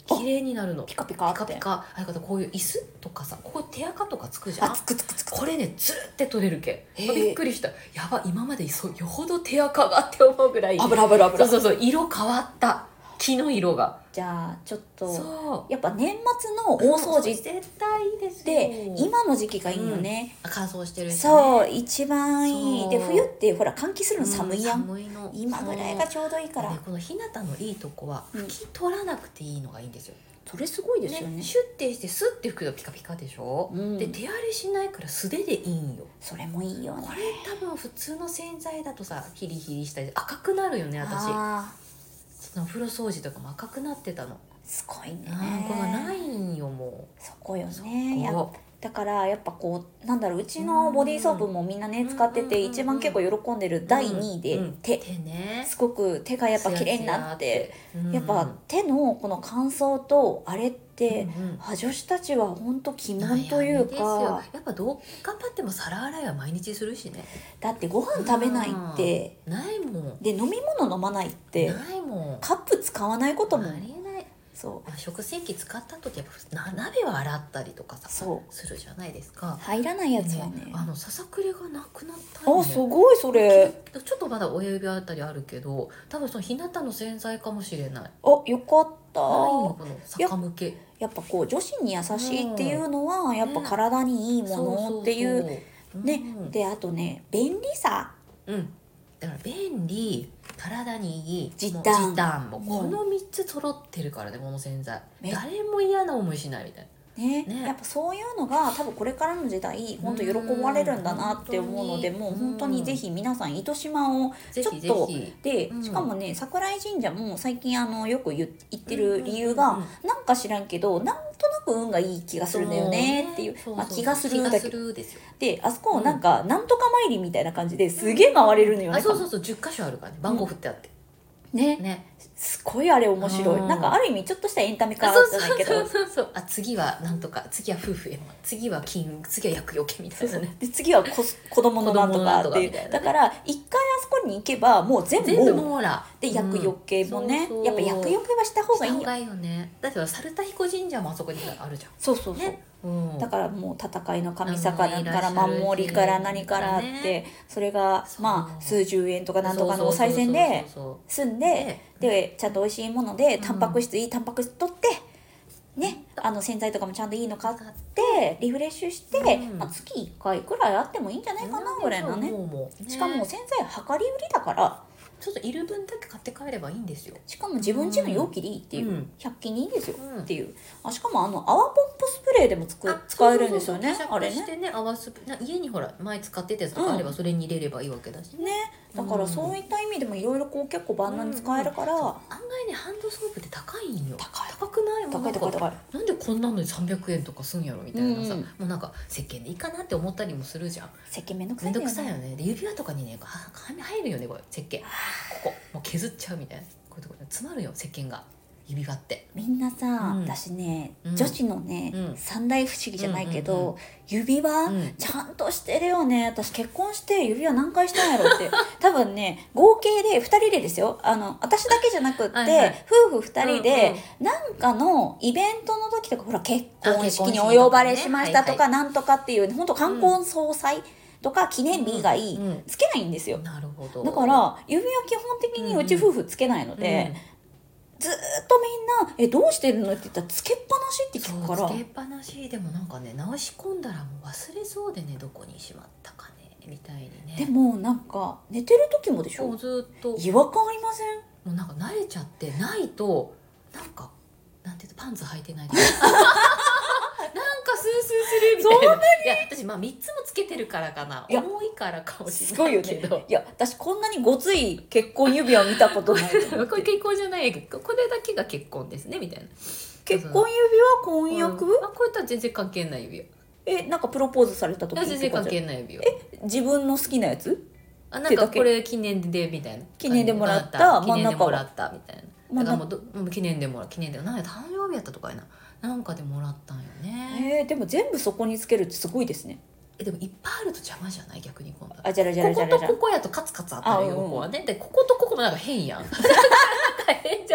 綺麗になるの。 ピカピカってピカピカ。あれかこういう椅子とかさ、ここ手垢とかつくじゃん。 あつくつくつくこれねつるって取れるけ。 へーびっくりした。やば、今までそうよほど手垢がって思うぐらい。 油油油。 そうそうそう、色変わった。木の色が。 じゃあちょっとそうやっぱ年末の大掃除っ絶対いいですよ。 て今の時期がいいよね、 乾燥してるしね。 そう一番いいそうで、冬ってほら換気するの寒いやん、 うん寒いの。 今ぐらいがちょうどいいから、 でこの日向のいいとこはうん拭き取らなくていいのがいいんですよ。 それすごいですよねね、シュッてしてスッて拭くとピカピカでしょ、 うんで手荒れしないから素手でいいんよ。 それもいいよね。 これ多分普通の洗剤だとさヒリヒリしたり赤くなるよね。私あそのお風呂掃除とかも赤くなってたの。 ーすごいね。 あこれがないんよもそこよう。 ね。やそだからやっぱこうなんだろう、うちのボディーソープもみんなね使ってて、 うん一番結構喜んでるだいにいで、 うん手手ねすごく手がやっぱ綺麗になって、 うんやっぱ手のこの乾燥とあれって、 うんうんあ女子たちは本当鬼門という悩みですよか、 やっぱどう頑張っても皿洗いは毎日するしね。 だってご飯食べないって、 うんないもん。 で飲み物飲まないってないもん。 カップ使わないこともありえない。 そうまあ、食洗機使った時やっぱな鍋は洗ったりとかさそうするじゃないですか。 入らないやつはね。 あのささくれがなくなったよあね。 すごいそれ。 ちょっとまだ親指あたりあるけど多分その日向の洗剤かもしれない。 あよかった。 ないよこの逆向け。 やっぱこう女子に優しいっていうのは、やっぱ体にいいものっていうそうそうそうね、 うんであとね便利さ。 うん、だから便利、体にいい、 時短もう時短もうんこのみっつ揃ってるからねこの洗剤。 め誰も嫌な思いしないみたいねねやっぱそういうのが多分これからの時代本当喜ばれるんだなって思うので、 うんもう本当にぜひ皆さん糸島をな。ぜひぜちょっとひ。 で、 うんしかもね桜井神社も最近あのよく言言ってる理由が、 うんうんうんなんか知らんけどなんとなく運がいい気がするんだよねっていう、 そうねまあ、気がする気がだけするですよ。 であそこなんかなんとか参りみたいな感じですげえ回れるのよね、 あそうそうそうじゅっかしょあるからね番号振ってあって、 ねね。 すごいあれ面白い、 うんなんかある意味ちょっとしたエンタメかあそうそうじゃないけどそうそうそうあ次はなんとか次は夫婦への次は金運次は厄除けみたそうそういなね。 で次はこ子供のなんとかっていう子供のなんとかみたいなねだから一回あそこに行けばもう全部全部もう網羅で厄除けもね、 うんそうそうやっぱ厄除けはした方がいいよした方がいいよね。だって猿田彦神社もあそこにあるじゃんそうそうそう、 ね、うん、 だからもう戦いの神様かうんいらっしゃらる守りから何からあって、 ねそれがそうまあ数十円とかなんとかのおそうそうそうそう賽銭でそ済んうででちゃんと美味しいものでんタンパク質いいタンパク質取ってねあの洗剤とかもちゃんといいの買ってリフレッシュして、 うんまあ、月いっかいくらいあってもいいんじゃないかなぐらいのねそう思うねしかも洗剤量り売りだからちょっといる分だけ買って帰ればいいんですよ。 しかも自分家の容器でいいっていう、 うんひゃっ均にいいですようんっていうあしかもあの泡ポンプスプレーでもつく使えるんですよねあれねしてね合わすな家にほら前使ってたやつとかあればそれに入れればいいわけだしね。 ねだからそういった意味でもいろいろこう結構万能に使えるから、 そう案外ねハンドソープって高いんよ。 高い高くないもう高ないんか高い高いなんでこんなのにさんびゃくえんとかすんやろみたいなさ、 うんもうなんか石鹸でいいかなって思ったりもするじゃん。 石鹸めんどくさめんどいんだよねくさいよね。で指輪とかにねは紙入るよねこれ石鹸ここもう削っちゃうみたいなこういうところ詰まるよ石鹸が指輪って。 みんなさ、 うん私ね、 うん女子のね、 うん三大不思議じゃないけど、 うんうんうん指輪、 うんちゃんとしてるよね私結婚して指輪何回したんやろって多分ね合計でふたりでですよあの私だけじゃなくってはいはい夫婦ふたりで、 うんなんかのイベントの時とかほら結婚式にあ結婚式とかおね呼ばれしましたとか、 はいなんとかっていう本当冠婚葬祭とか記念日以外うんうんつけないんですよ、 なるほど。 だから指輪基本的にうち夫婦つけないので、ずーっとみんな「えどうしてるの?」って言ったら「つけっぱなし」って聞くからそうつけっぱなしでもなんかね直し込んだらもう忘れそうでねどこにしまったかねみたいにね。 でもなんか寝てる時もでしょそうずっと違和感ありません？ もうなんか慣れちゃってないとなんかなんていうのパンツ履いてないとなんかスースーするみたいな。 そんなにいや私まあみっつもつけてるからかないや重いからかもしすれないごいよねけど。 いや私こんなにごつい結婚指輪見たことないと思ってこれ結婚じゃないけどこれだけが結婚ですねみたいな。 結婚指輪婚約、 うんあこういったら全然関係ない指輪。いえなんかプロポーズされた時や全然関とかじゃ係ない指輪。 自分の好きなやつあなんかこれ記念でみたいな記念でもらった記念で真ん中はもらったみたいな。 真ん中だからもうどもう記念でもらう記念でなんや誕生日やったとかやななんかでもらったんよね。 えー、でも全部そこにつけるってすごいですねえでもいっぱいあると邪魔じゃない逆に今度。 あじゃらじゃらここじゃらじゃらとここやとカツカツあったりあうんうん横はねでこことここもなんか変やんなんか変じゃ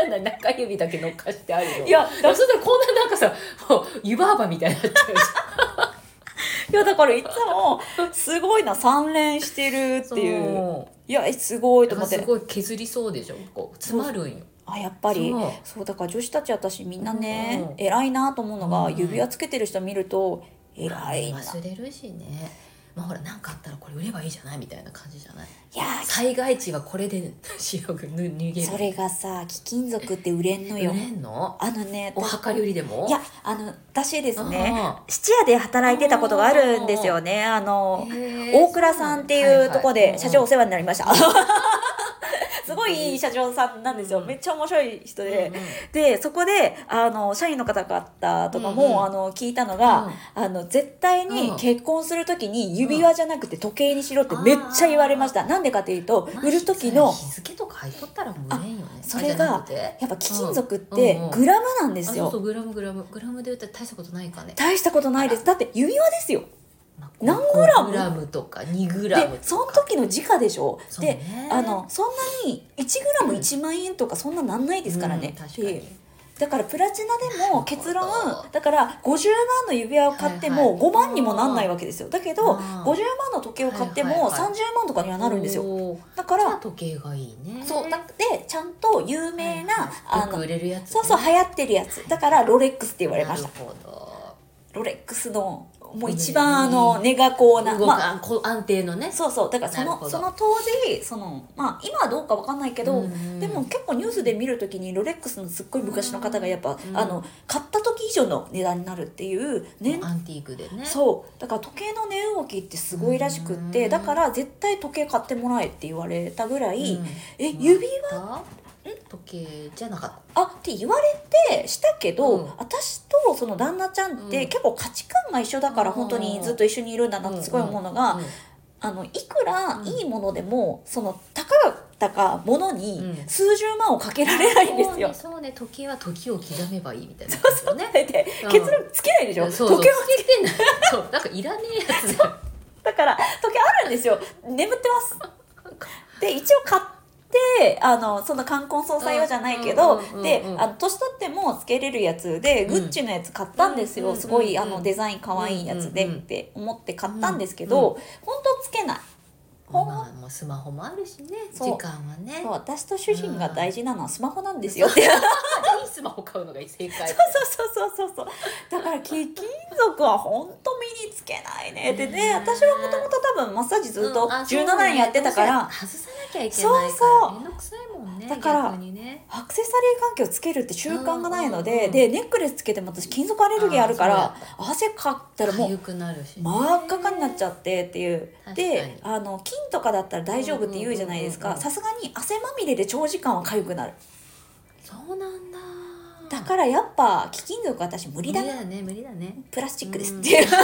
れない中指だけ乗っかしてあるの。 いやだそしたらこんななんかさもう湯婆婆みたいになっちゃういやだからいつもすごいな三連してるっていういやすごいと思ってだからすごい削りそうでしょこう詰まるんよ。 あやっぱりそうそうだから女子たち私みんなね、 うん偉いなと思うのが、 うん指輪つけてる人見ると偉いな。 忘れるしね、まあ、ほら何かあったらこれ売ればいいじゃないみたいな感じじゃない。 いや災害地はこれで白く脱げる。 それがさ貴金属って売れんのよ。 売れんの？ あのねお量り売りでも？ いやあの私ですねあ質屋で働いてたことがあるんですよね。あのへー大倉さんっていうとこはいはいで社長お世話になりました。すごいいい社長さんなんですよ。めっちゃ面白い人で、 うんうんでそこであの社員の方々とかも、 うんうんあの聞いたのが、 うんあの絶対に結婚する時に指輪じゃなくて時計にしろってめっちゃ言われました。なんでかというとまあ売る時の日付とか入っとったらもう売れんよね。 それあじゃながくてやっぱ貴金属っうんてうんうんグラムなんですよ。 あそうそうグラムグラムグラムで売ったら大したことないかね。 大したことないです。だって指輪ですよ。 まあ何グラムごグラムとかにグラムとかでその時の時価でしょ。 そうでねあのそんなにいちグラムいちまん円とかそんななんないですからね、 うん確かにでだからプラチナでも結論なるほどだからごじゅうまんの指輪を買ってもはいはいごまんにもなんないわけですよ。だけどあーごじゅうまんの時計を買ってもはいはいはいさんじゅうまんとかにはなるんですよ。 おーだからじゃあ時計がいいね。 そうだでちゃんと有名な、 はいはいあよく売のれるやつね。 そうそう流行ってるやつだからロレックスって言われました。 なるほど。 ロレックスのもう一番あの値がこうな、 動まあかこう安定のね。 そうそうだからそなるほどのその当時そのまあ今はどうかわかんないけど、 うんでも結構ニュースで見るときにロレックスのすっごい昔の方がやっぱ、 うんあの買った時以上の値段になるっていうね。 アンティークでね。 そうだから時計の値動きってすごいらしくって、 うんだから絶対時計買ってもらえって言われたぐらい、 うんえ指輪輪時計じゃなかった。 あって言われてしたけど、 うん私とその旦那ちゃんってうん結構価値観が一緒だからうん本当にずっと一緒にいるんだなってすごい思うのが、 うんうんあのいくらいいものでも、その高かったかものにうん数十万をかけられないんですよ。 そうね、そうね、時計は時を刻めばいいみたいな感じだね。 でうん結論つけないでしょ、 そうそう時計はつけてんだ。そう、なんかいらねえやつだよ。 だから時計あるんですよ、眠ってますで一応買ってあのその冠婚葬祭用じゃないけど、 うんうんうんうんであの年取ってもつけれるやつで、 うんグッチのやつ買ったんですよ、 うんすごいうんあのデザイン可愛いやつでうんうんって思って買ったんですけど、 うん本当つけない。ほんまあ、もうスマホもあるしね、 そう時間はね。 そう私と主人が大事なのはスマホなんですよってそういいスマホ買うのが正解。 そうそうそうそうだから貴金属は本当身につけないねってね、 ね私はもともと多分マッサージずっとうんあじゅうななねんやってたから、 そうね外さなきゃいけないからそうそうめんどくさいもんね。 だから逆にね。 アクセサリー関係をつけるって習慣がないので、 うんうんうんでネックレスつけても私金属アレルギーあるから汗かったらもう痒くなるしね。 真っ赤っかになっちゃってっていう確かにであの金とかだったら大丈夫って言うじゃないですか。 うんうんうんうんさすがに汗まみれで長時間は痒くなる。 そうなんだ。 だからやっぱ貴金属私無理だな、 無理だね、無理だね。 プラスチックですっていう、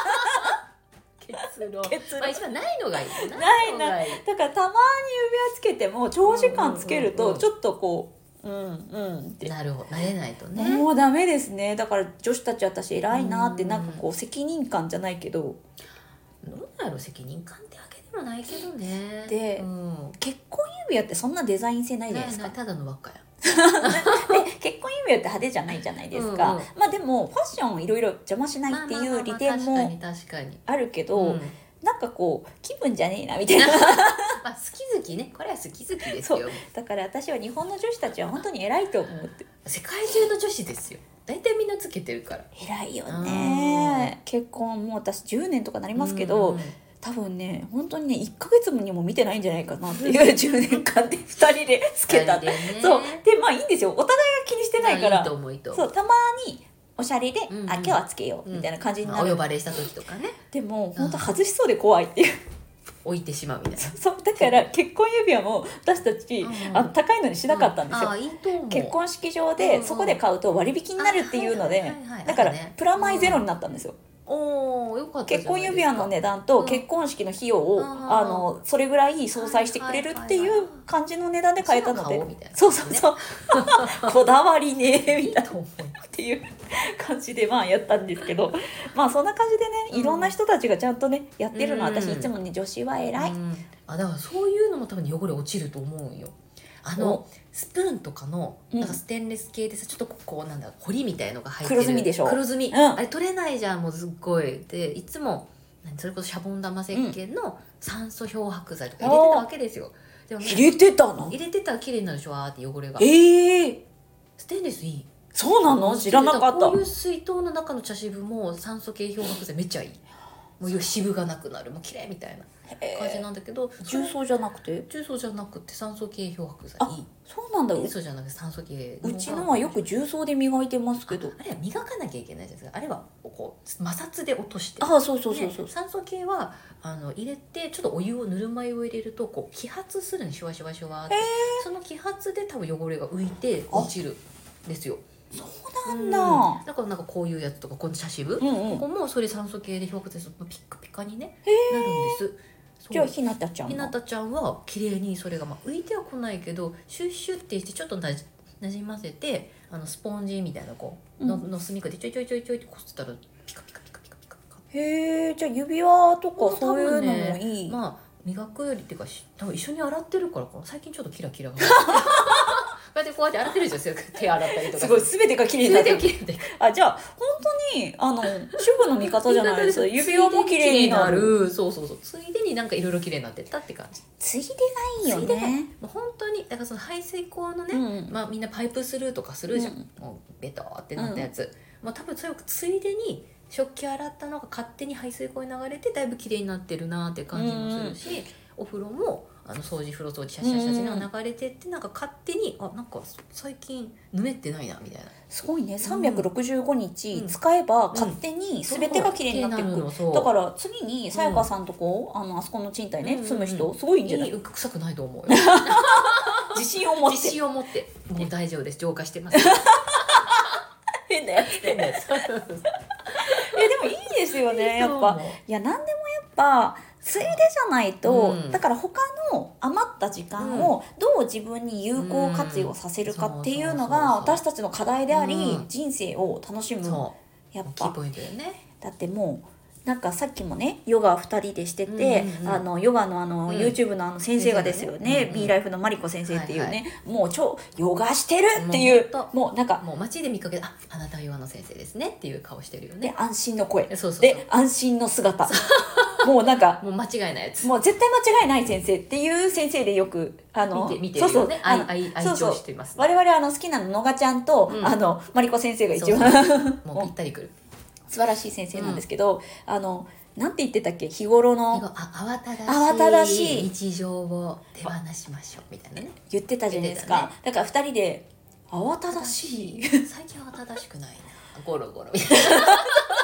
結論。 結論まあ一番ないのがいい。 ないなのがいい。 だからたまに指輪つけても長時間つけるうんうんうんうんとちょっとこううんうんってなるほど、慣れないとね。 もうダメですね。だから女子たち私偉いなってうんなんかこう責任感じゃないけどどうなんやろ、責任感ってわけでもないけどね。 でうん、 結婚指輪ってそんなデザイン性ないじゃないですかないない、ただの輪っかや。 で結婚指輪って派手じゃないじゃないですか、 うんうんまあでもファッションをいろいろ邪魔しないっていう利点もまあまあまあまあ確かに確かに。 あるけど、 うんなんかこう気分じゃねえなみたいなまあ好き好きね、これは好き好きですよ。 だから私は日本の女子たちは本当に偉いと思って世界中の女子ですよ。大体みんなつけてるから。 偉いよね。結婚もう私じゅうねんとかなりますけど、 うんうん多分ね本当にねいっかげつにも見てないんじゃないかなっていうじゅうねんかんでふたりでつけた、 二人でねそうでまあいいんですよ、お互いが気にしてないから、 いいと思ういいと思そううたまにおしゃれで、 うんうんあ今日はつけようみたいな感じになる、 まあお呼ばれした時とかね、 でも本当外しそうで怖いっていう置いてしまうみたいな。 そうだから結婚指輪も私たち、 うんあの高いのにしなかったんですよ、 ああいいと思う。 結婚式場で、 うんうんそこで買うと割引になるっていうので、 あはいはいはいだからあるねプラマイゼロになったんですよ、 おおよかったじゃないですか。 結婚指輪の値段と結婚式の費用を、 うんあのそれぐらい相殺してくれるっていう感じの値段で買えたので、 そう買おうみたいなそうそうそうこだわりねえみたいなと思う。 っていう感じでまあやったんですけど、まあそんな感じでねいろんな人たちがちゃんとねやってるのは、 うん私いつもね女子は偉い、 うんあだからそういうのも多分汚れ落ちると思うんよ。 あのスプーンとかのなんかステンレス系でさ、ちょっとこうなんだ彫りみたいのが入ってる黒ずみでしょ。 黒ずみ、 うん、 あれ取れないじゃん、もうすっごい。でいつも何それこそシャボン玉石鹸の酸素漂白剤とか入れてたわけですよ。でもね、 入れてたの？ 入れてたら綺麗になるでしょ、わーって汚れが。 えー、 ステンレスいい。 そうなの？知らなかった。 こういう水筒の中の茶渋も酸素系漂白剤めっちゃいい。もう渋がなくなる、もう綺麗みたいな感じなんだけど、 重曹じゃなくて？ 重曹じゃなくて酸素系漂白剤いい。 そうなんだ。 塩素じゃなくて酸素系。 うちのはよく重曹で磨いてますけど。 あれは磨かなきゃいけないじゃないですか。あれはこう摩擦で落として。 ああ、そうそうそうそう、 ね、酸素系はあの入れてちょっとお湯をぬるま湯を入れるとこう揮発するにシュワシュワシュワって、その揮発で多分汚れが浮いて落ちるんですよ。 そうなんだ、 うん、だからなんかこういうやつとかこの茶渋、 うんうん、 ここもそれ酸素系で漂白剤するとピッカピカに、ね、なるんです。 じゃあひなたちゃんひなたちゃんは綺麗にそれが、まあ、浮いてはこないけどシュッシュッってしてちょっとなじなじませて、あのスポンジみたいなこうの、うん、の隅っこでちょいちょいちょいちょいってこすったらピカピカピカピカピカピカ。 へえ、じゃあ指輪とかそういうのもいい、 ね、まあ磨くよりっていうか多分一緒に洗ってるからかな、最近ちょっとキラキラがこうやってこうやって洗ってるじゃん、手洗ったりとか。 すごい全てが綺麗になってる。 全てが綺麗に。 あ、じゃあ本当にあの主婦の味方じゃないですか。指輪も綺麗になる。 そうそうそう。ついでになんかいろいろ綺麗になってったって感じ。 ついでがいいよね。 もう本当にだからその排水口のね、 うん、 まあみんなパイプスルーとかするじゃん。うん、もうベトーってなったやつ。うん、まあ多分それをついでに食器洗ったのが勝手に排水口に流れてだいぶ綺麗になってるなって感じもするし、うん、お風呂も。あの掃除風呂掃除シャシャシャシャが流れてって、なんか勝手にあなんか最近ぬめってないなみたいな。 すごいね。さんびゃくろくじゅうごにち使えば勝手に全てが綺麗になっていく、うん、だから次にさやかさんとこ、うん、あのあそこの賃貸ね、うん、住む人すごいんじゃない？ 臭くないと思うよ自信を持って自信を持ってもう大丈夫です、浄化してます変なやつ変なやつえでもいいですよね、やっぱ。いや何でもやっぱついでじゃないと、うん、だから他の余った時間をどう自分に有効活用させるかっていうのが私たちの課題であり、うん、人生を楽しむ、 やっぱキーポイントだよね。 だってもうなんかさっきもねヨガふたりでしてて、うんうんうん、あのヨガのあの、うん、YouTube のあの先生がですよね、うんうん、B ライフのマリコ先生っていうね、はいはい、もう超ヨガしてるっていうもう、もうなんかもう街で見かけて、あ、あなたはヨガの先生ですねっていう顔してるよね。 で安心の声そうそうそうで安心の姿もうなんかもう間違いないやつ、 もう絶対間違いない先生っていう先生でよくあの見て見てるよね。愛愛愛情してます、ね、 我々あの好きなののがちゃんと、うん、あのマリコ先生が一番もうぴったりくる素晴らしい先生なんですけど、うん、あのなんて言ってたっけ、日頃のあ慌ただしい慌ただしい日常を手放しましょうみたいなね言ってたじゃないですか、ね、だからふたりで慌ただしい最近慌ただしくないなゴロゴロみたいなだ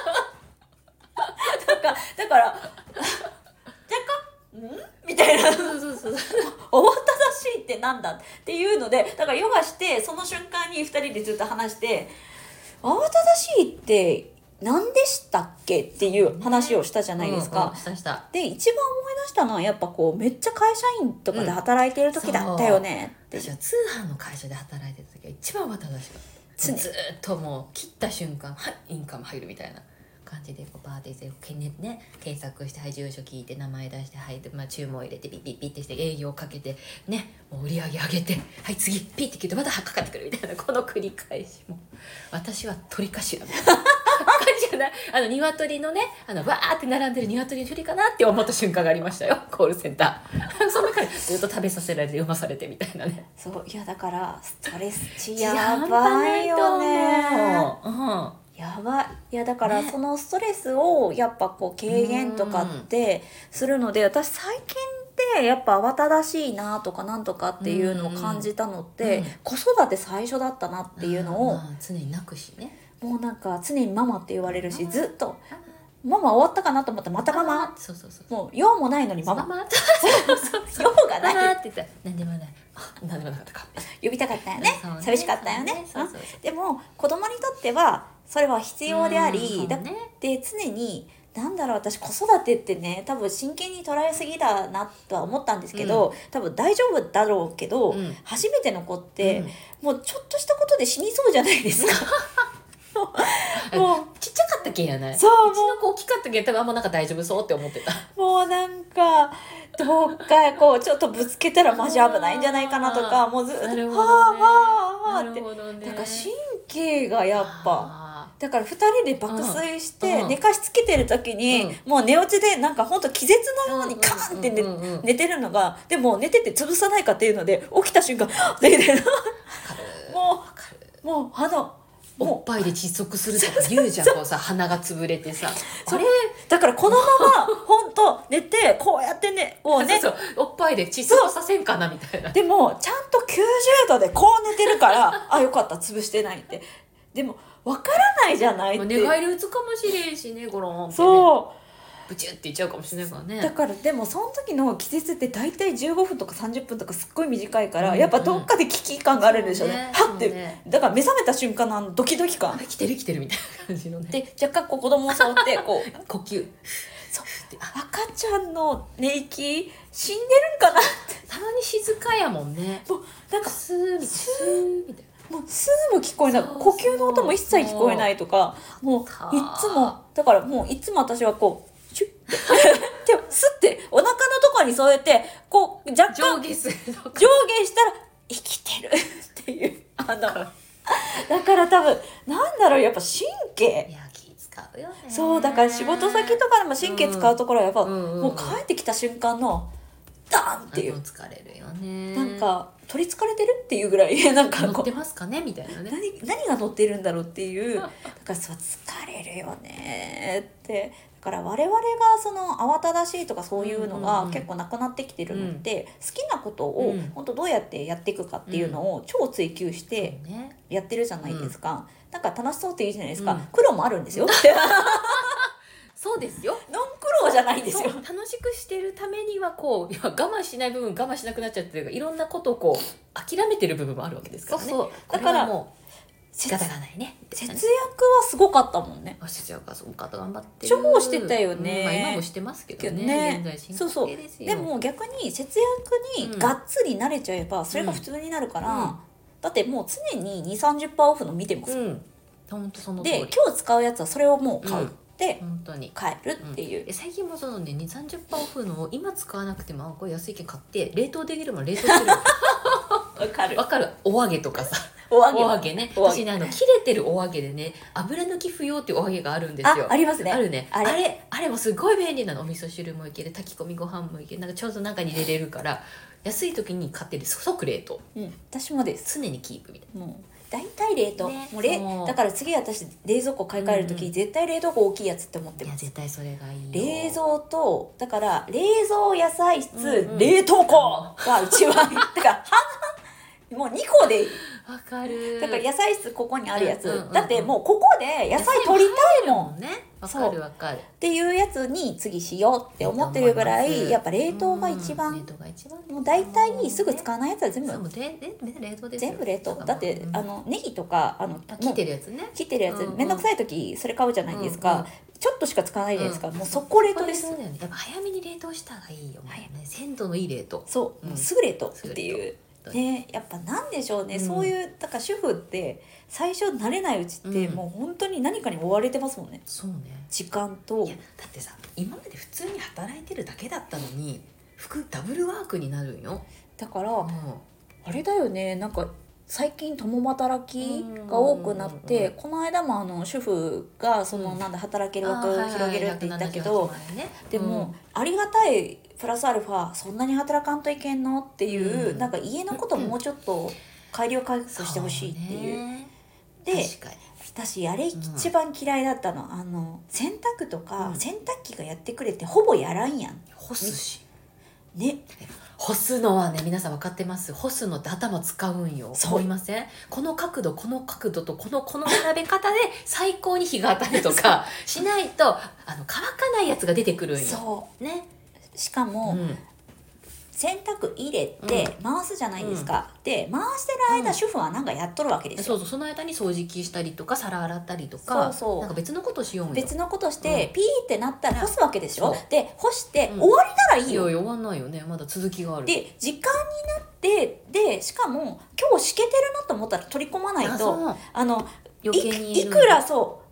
からだから若干んみたいなそうそうそう慌ただしいってなんだっていうので、だからヨガしてその瞬間にふたりでずっと話して慌ただしいって何でしたっけっていう話をしたじゃないですか、 うんうん、したしたで一番思い出したのはやっぱこうめっちゃ会社員とかで働いてる時だったよね、 うん、私は通販の会社で働いてた時が一番慌ただしかった。ずっともう切った瞬間はいインカム入るみたいな感じでこうバーって、ねね、検索して、はい、住所聞いて名前出して、はい、まあ、注文入れてピッピッピッってして営業かけてね、もう売り上げ上げて、はい次ピッて切ってまたかかってくるみたいな、この繰り返しも私は鳥かしらみたいな感じじゃない。あの鶏のね、あのわーって並んでる鶏の鳥かなって思った瞬間がありましたよ、コールセンターその中でずっと食べさせられて読まされてみたいなね。 そういやだからストレス値やばいよね。うん、やばい。いやだからそのストレスをやっぱこう軽減とかってするので、私最近ってやっぱ慌ただしいなとかなんとかっていうのを感じたのって、うんうん、子育て最初だったなっていうのを、 常に泣くしね、 もうなんか常にママって言われるし、ずっとママ終わったかなと思ったらまたママ、 そうそうそう、 もう用もないのにママ、 ママ用がないママって言ったら何でもない、何でもなかったか、 呼びたかったよね、 ね、 寂しかったよね、 そうそうそう、 でも子供にとってはそれは必要であり、だっね、 て常になんだろう、私子育てってね多分真剣に捉えすぎだなとは思ったんですけど、うん、多分大丈夫だろうけど、うん、初めての子って、うん、もうちょっとしたことで死にそうじゃないですかもうちっちゃかったけんやない。 そう、 うちの子大きかったけん多分あんまなんか大丈夫そうって思ってた。 もうなんかどどっかこうちょっとぶつけたらマジ危ないんじゃないかなとか、もうずっとなるほはどねあはあはあって、 なるほどねだから神経がやっぱあだからふたりで爆睡してうん寝かしつけてる時に、 うんもう寝落ちでなんかほんと気絶のようにカーンって寝,、 うんうんうんうん寝てるのが、でも寝てて潰さないかっていうので起きた瞬間って言ってーわかるもわかるうもうあのおっもぱいで窒息するとか言うじゃんこうさ鼻が潰れてさうあれだからこのままほんと寝てこうやってねこうねそうそうおっぱいで窒息させんかなみたいなでもちゃんときゅうじゅうどでこう寝てるからあよかった潰してないって。でも分からないじゃないって。 寝返り打つかもしれんしねゴロンってねそうブチュっていっちゃうかもしれないからねだからでもその時の季節って大体じゅうごふんとかさんじゅっぷんとかすっごい短いから、 うんうんやっぱどっかで危機感があるんでしょうね、 そうねはって、 そうねだから目覚めた瞬間のあのドキドキ感あ来てる来てるみたいな感じのねで若干こう子供を触ってこう呼吸そうってあ赤ちゃんの寝息死んでるんかなってたまに静かやもんねもうなんかスーみたいなスーみたいなもうスーも聞こえないそうそう呼吸の音も一切聞こえないとかもういっつもだからもういつも私はこうシュッて手をスッてお腹のところに添えてこう若干上下するのか上下したら生きてるっていうあのだから多分なんだろうやっぱ神経いや気使うよねそうだから仕事先とかでも神経使うところはやっぱ、 うんうんうんもう帰ってきた瞬間のダーンっていうあの疲れるよねなんか取りつかれてるっていうぐらいなんか乗こうってますかねみたいなね何何が乗ってるんだろうっていうだからそう疲れるよねってだから我々がその慌ただしいとかそういうのうんうんうんが結構なくなってきてるのって、好きなことをうん本当どうやってやっていくかっていうのを超追求してそうねやってるじゃないですか、なんか楽しそうって言うじゃないですか、 うん苦労もあるんですよそうですよノン苦労じゃないんですよそう楽しくしてるためにはこういや我慢しない部分我慢しなくなっちゃってるからいろんなことをこう諦めてる部分もあるわけですからねそうそうこれだからはもう仕方がないね節約はすごかったもんねあ節約はその方頑張ってる超してたよねうんまあ、今もしてますけどねね現在進そうそう行形ですよでも逆に節約にがっつり慣れちゃえばそれが普通になるから、 うんだってもう常に にじゅうさんじゅっパーセントオフの見てます、 うん本当その通りで今日使うやつはそれをもう買う、 うんで本当に買えるっていう、 で最近もそのねにじゅうさんじゅっパーセントオフのを今使わなくてもあこれ安い券買って冷凍できるもん冷凍してるわかるわかるお揚げとかさお揚げお揚げねお揚げ私ねあの切れてるお揚げでね油抜き不要っていうお揚げがあるんですよあありますねあるねあれあれあれもすごい便利なのお味噌汁もいける炊き込みご飯もいけるなんかちょうど中に入れれるから安い時に買ってる即冷凍うん私もです常にキープみたいもう大体冷凍、 ねもうれそうだから次私冷蔵庫買い替える時、 うんうん絶対冷凍庫大きいやつって思ってますないや絶対それがいいよ冷蔵とだから冷蔵野菜室、 うんうん冷凍庫が一番いいだから半々もうにこでいいわかるだから野菜室ここにあるやつ、 うんうんうんうんだってもうここで野菜取りたいもんっんねわかるわかるていうやつに次しようって思ってるぐらいやっぱ冷凍が一番、 冷凍が一番もう大体すぐ使わないやつは全部、 そうもうでで冷凍ですよ全部冷凍だって、 うんあのネギとかあのあ切ってるやつね切ってるやつ、 うんうんめんどくさい時それ買うじゃないですか、 うんうんちょっとしか使わないじゃないですか、 うんもう速攻冷凍です、 そうだよねやっぱ早めに冷凍した方がいいよ、ね、鮮度のいい冷凍そう、 うんもうすぐ冷凍っていう凍ねやっぱなんでしょうね、 うんそういうだから主婦って最初慣れないうちってうんもう本当に何かに追われてますもんね、 そうね時間といやだってさ今まで普通に働いてるだけだったのに服ダブルワークになるんよだからもあれだよねなんか最近共働きが多くなって、 うんうんこの間もあの主婦がその、 うんなんだ働けうる枠を広げるって言ったけど、でも、ありがたいプラスアルファそんなに働かんといけんのっていう、 うんなんか家のこともうちょっと改良改革してほしいっていう。 ねで確かに私あれ一番嫌いだったの、あの洗濯とか、 うん洗濯機がやってくれってほぼやらんやん干すしね。 干すのはね皆さん分かってます干すのって頭使うんよそう思いませんこの角度この角度とこのこの並べ方で最高に日が当たるとかしないとあの乾かないやつが出てくるんよそうねしかも、 うん洗濯入れて回すじゃないですか、で回してる間、 うん主婦はなんかやっとるわけですよ。 そうそうその間に掃除機したりとか皿洗ったりとかそうそうなんか別のことしようよ別のことして、 うんピーってなったら干すわけでしょ、 そうで干して、 うん終わりならいいよ、 いやいや終わんないよねまだ続きがあるで時間になってでしかも今日しけてるなと思ったら取り込まないあとそうあの余計にいいくらそう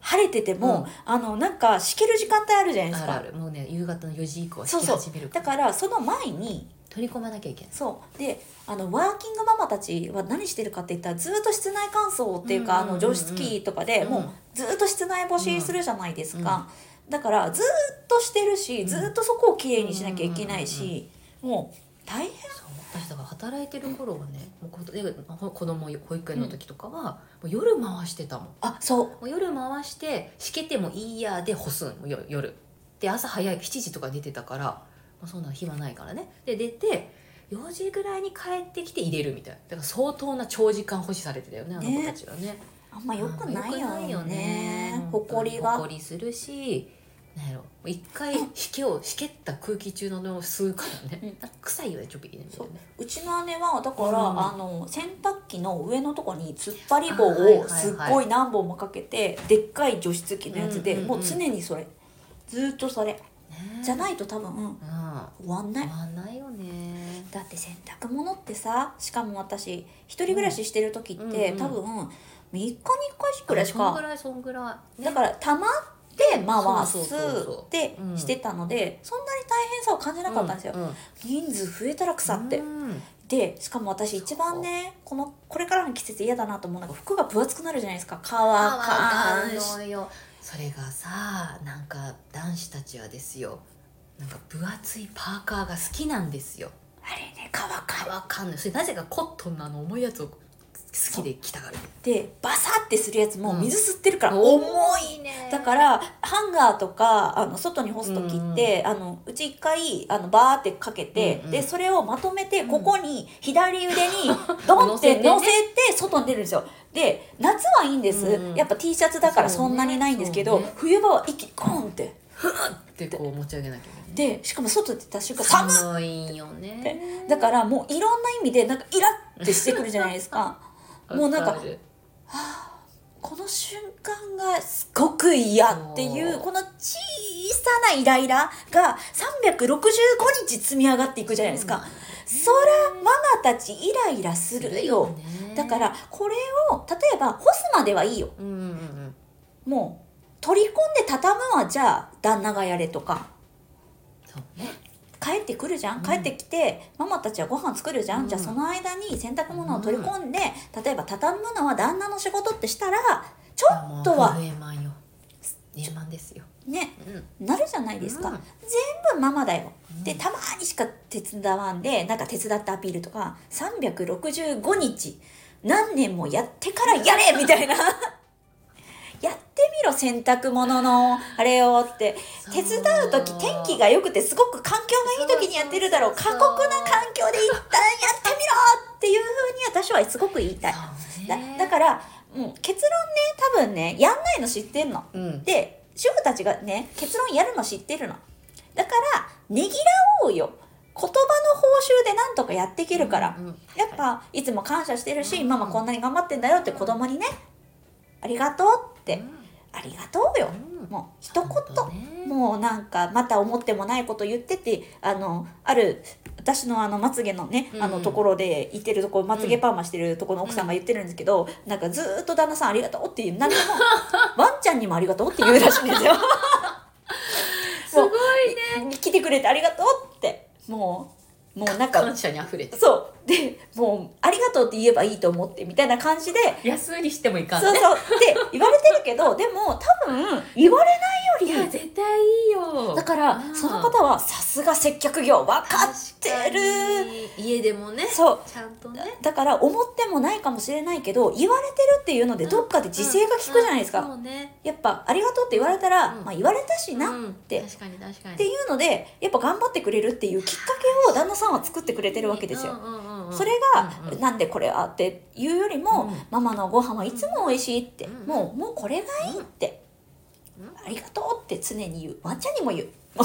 晴れてても、 うんあのなんかしける時間帯あるじゃないですか。 あるある、もうね夕方のよじ以降はそうそうしき始めるだからその前に取り込まなきゃいけない。 そうであのワーキングママたちは何してるかって言ったらずっと室内乾燥っていうか、 うんうんうんうんあの除湿機とかで、 うんもうずっと室内干しするじゃないですか、だからずっとしてるし、 うんずっとそこをきれいにしなきゃいけないし、もう大変。 そう私だから働いてる頃はねもうこでほ子供保育園の時とかは、もう夜回してたもん。 あそうもう夜回してしけてもいいやで干すのよ夜で、朝早いしちじとか出てたから、まあ、そんな暇ないからねで出てよじぐらいに帰ってきて入れるみたいな。だから相当な長時間保持されてたよねあの子たちはね。 あんま良くないよね、 良くないよねほこりがほこりするし、なんやろ一回しけをしけった空気中のを吸うからね、 うんなんか臭いよねちょっぴりねみたいなね。 うちの姉はだから、 うんあの洗濯機の上のとこに突っ張り棒あはいはいはいをすっごい何本もかけて、でっかい除湿機のやつで、 うんうんうんもう常にそれずっとそれねじゃないと多分、うん、 うん終わんない。 終わんないよね。 だって洗濯物ってさ、しかも私一人暮らししてる時って、 うんうん多分みっかにいっかいくらいしか、 そんぐらいそんぐらい、ね、 だから溜まって回すそうそうそうそうってうんしてたので、そんなに大変さを感じなかったんですよ、 うんうん人数増えたら腐って、 うんでしかも私一番ねこのこれからの季節嫌だなと思うのが服が分厚くなるじゃないですか。乾わかかんしんのよ。それがさなんか男子たちはですよ、なんか分厚いパーカーが好きなんですよ。 あれね乾か乾かんのよ。それなぜかコットンのあの重いやつを好きで着たがる。 でバサってするやつもうん水吸ってるから重重い、 いね。 だからハンガーとかあの外に干す時って、あのうち一回あのバーってかけて、 うんうんでそれをまとめてここに左腕にドンって乗せ乗せてねて外に出るんですよ。で夏はいいんです、 うんうんやっぱ T シャツだからそねそうんなにないんですけど、 そうね冬場は一気にゴンってでこう持ち上げなきゃいけない。 でしかも外出た瞬間寒っ寒いよね。 だからもういろんな意味でなんかイラッてしてくるじゃないですかもうなんかわるこの瞬間がすごく嫌っていうそうこの小さなイライラがさんびゃくろくじゅうごにち積み上がっていくじゃないですか、そらママたちイライラするよ、 ねだからこれを例えば干すまではいいよ、 うんうんうんもう取り込んで畳むはじゃあ旦那がやれとか、 そうね。 帰ってくるじゃん、 うん帰ってきてママたちはご飯作るじゃん、 うんじゃあその間に洗濯物を取り込んで、例えば畳むのは旦那の仕事ってしたらちょっとはもう震えまんよ。震えまんですよ。 ねうんなるじゃないですか、 うん全部ママだよ、 うんでたまにしか手伝わんでなんか手伝ったアピールとかさんびゃくろくじゅうごにち何年もやってからやれみたいなやってみろ洗濯物のあれをって手伝う時天気が良くてすごく環境がいい時にやってるだろう、過酷な環境で一旦やってみろっていう風に私はすごく言いたい、 そうだねだからもう結論ね多分ねやんないの知ってんのうんで主婦たちがね結論やるの知ってるのだからねぎらおうよ、言葉の報酬でなんとかやっていけるから、 うんうんやっぱいつも感謝してるし、 うんママこんなに頑張ってんだよって子供にね、ありがとうって、 うんありがとうよ、 うんもう一言、 本当ねもうなんかまた思ってもないこと言っててあのある私のあのまつげのね、 うんあのところで言ってるところまつげパーマしてるところの奥さんが言ってるんですけど、なんかずーっと旦那さんありがとうっていう何でもワンちゃんにもありがとうって言うらしいんですよすごいね。 来てくれてありがとうってもうもうなんか感謝にあふれてそうでもうありがとうって言えばいいと思ってみたいな感じで安売りしてもいかんね。 そうそうって言われてるけどでも多分言われないよりいや絶対いいよ。 だからうんその方はさすが接客業分かって確かるに家でもねそうちゃんとねだから思ってもないかもしれないけど言われてるっていうのでどっかで自制が効くじゃないですうんかそうねやっぱありがとうって言われたら、 うんまあ、言われたしなっうんて、 確かに確かにっていうのでやっぱ頑張ってくれるっていうきっかけを旦那さんは作ってくれてるわけですよ、 うんうんうんうんそれが、 うんうんなんでこれはっていうよりも、 うんママのご飯はいつも美味しいって、 うんもうもうこれがいいって、 うんありがとうって常に言うワンちゃんにも言う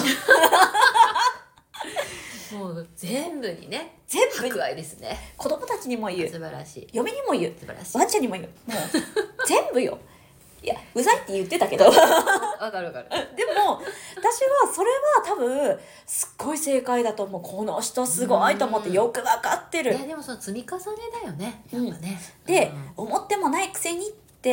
もう全部にね全部に博愛ですね。 子供たちにも言う素晴らしい嫁にも言う素晴らしい。 ワンちゃんにも言うもう全部よいやうざいって言ってたけどでもわかるわかる。 私はそれは多分すっごい正解だと思うこの人すごいと思ってよく分かってるいやでもその積み重ねだよねやっぱね。 で、 うん思ってもないくせにって